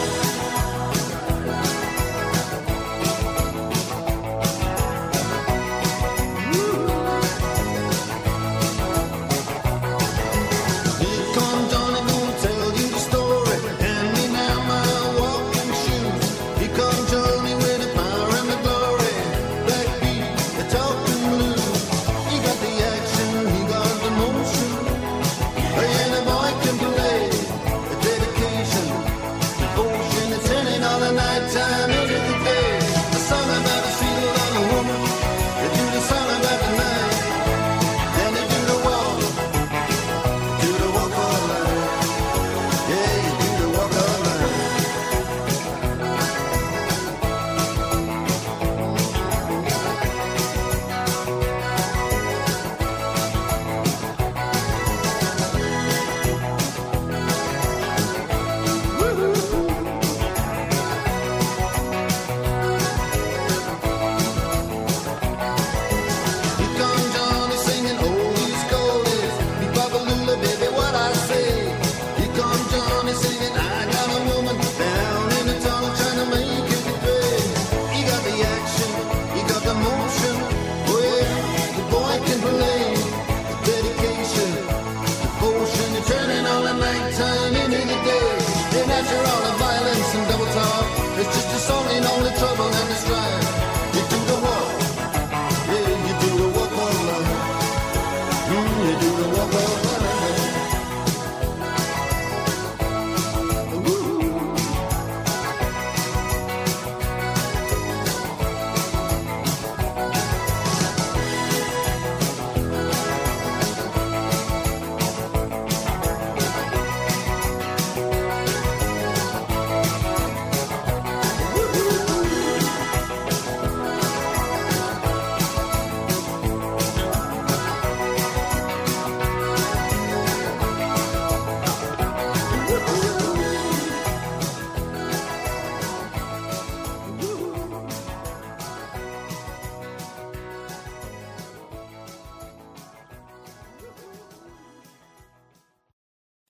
Nighttime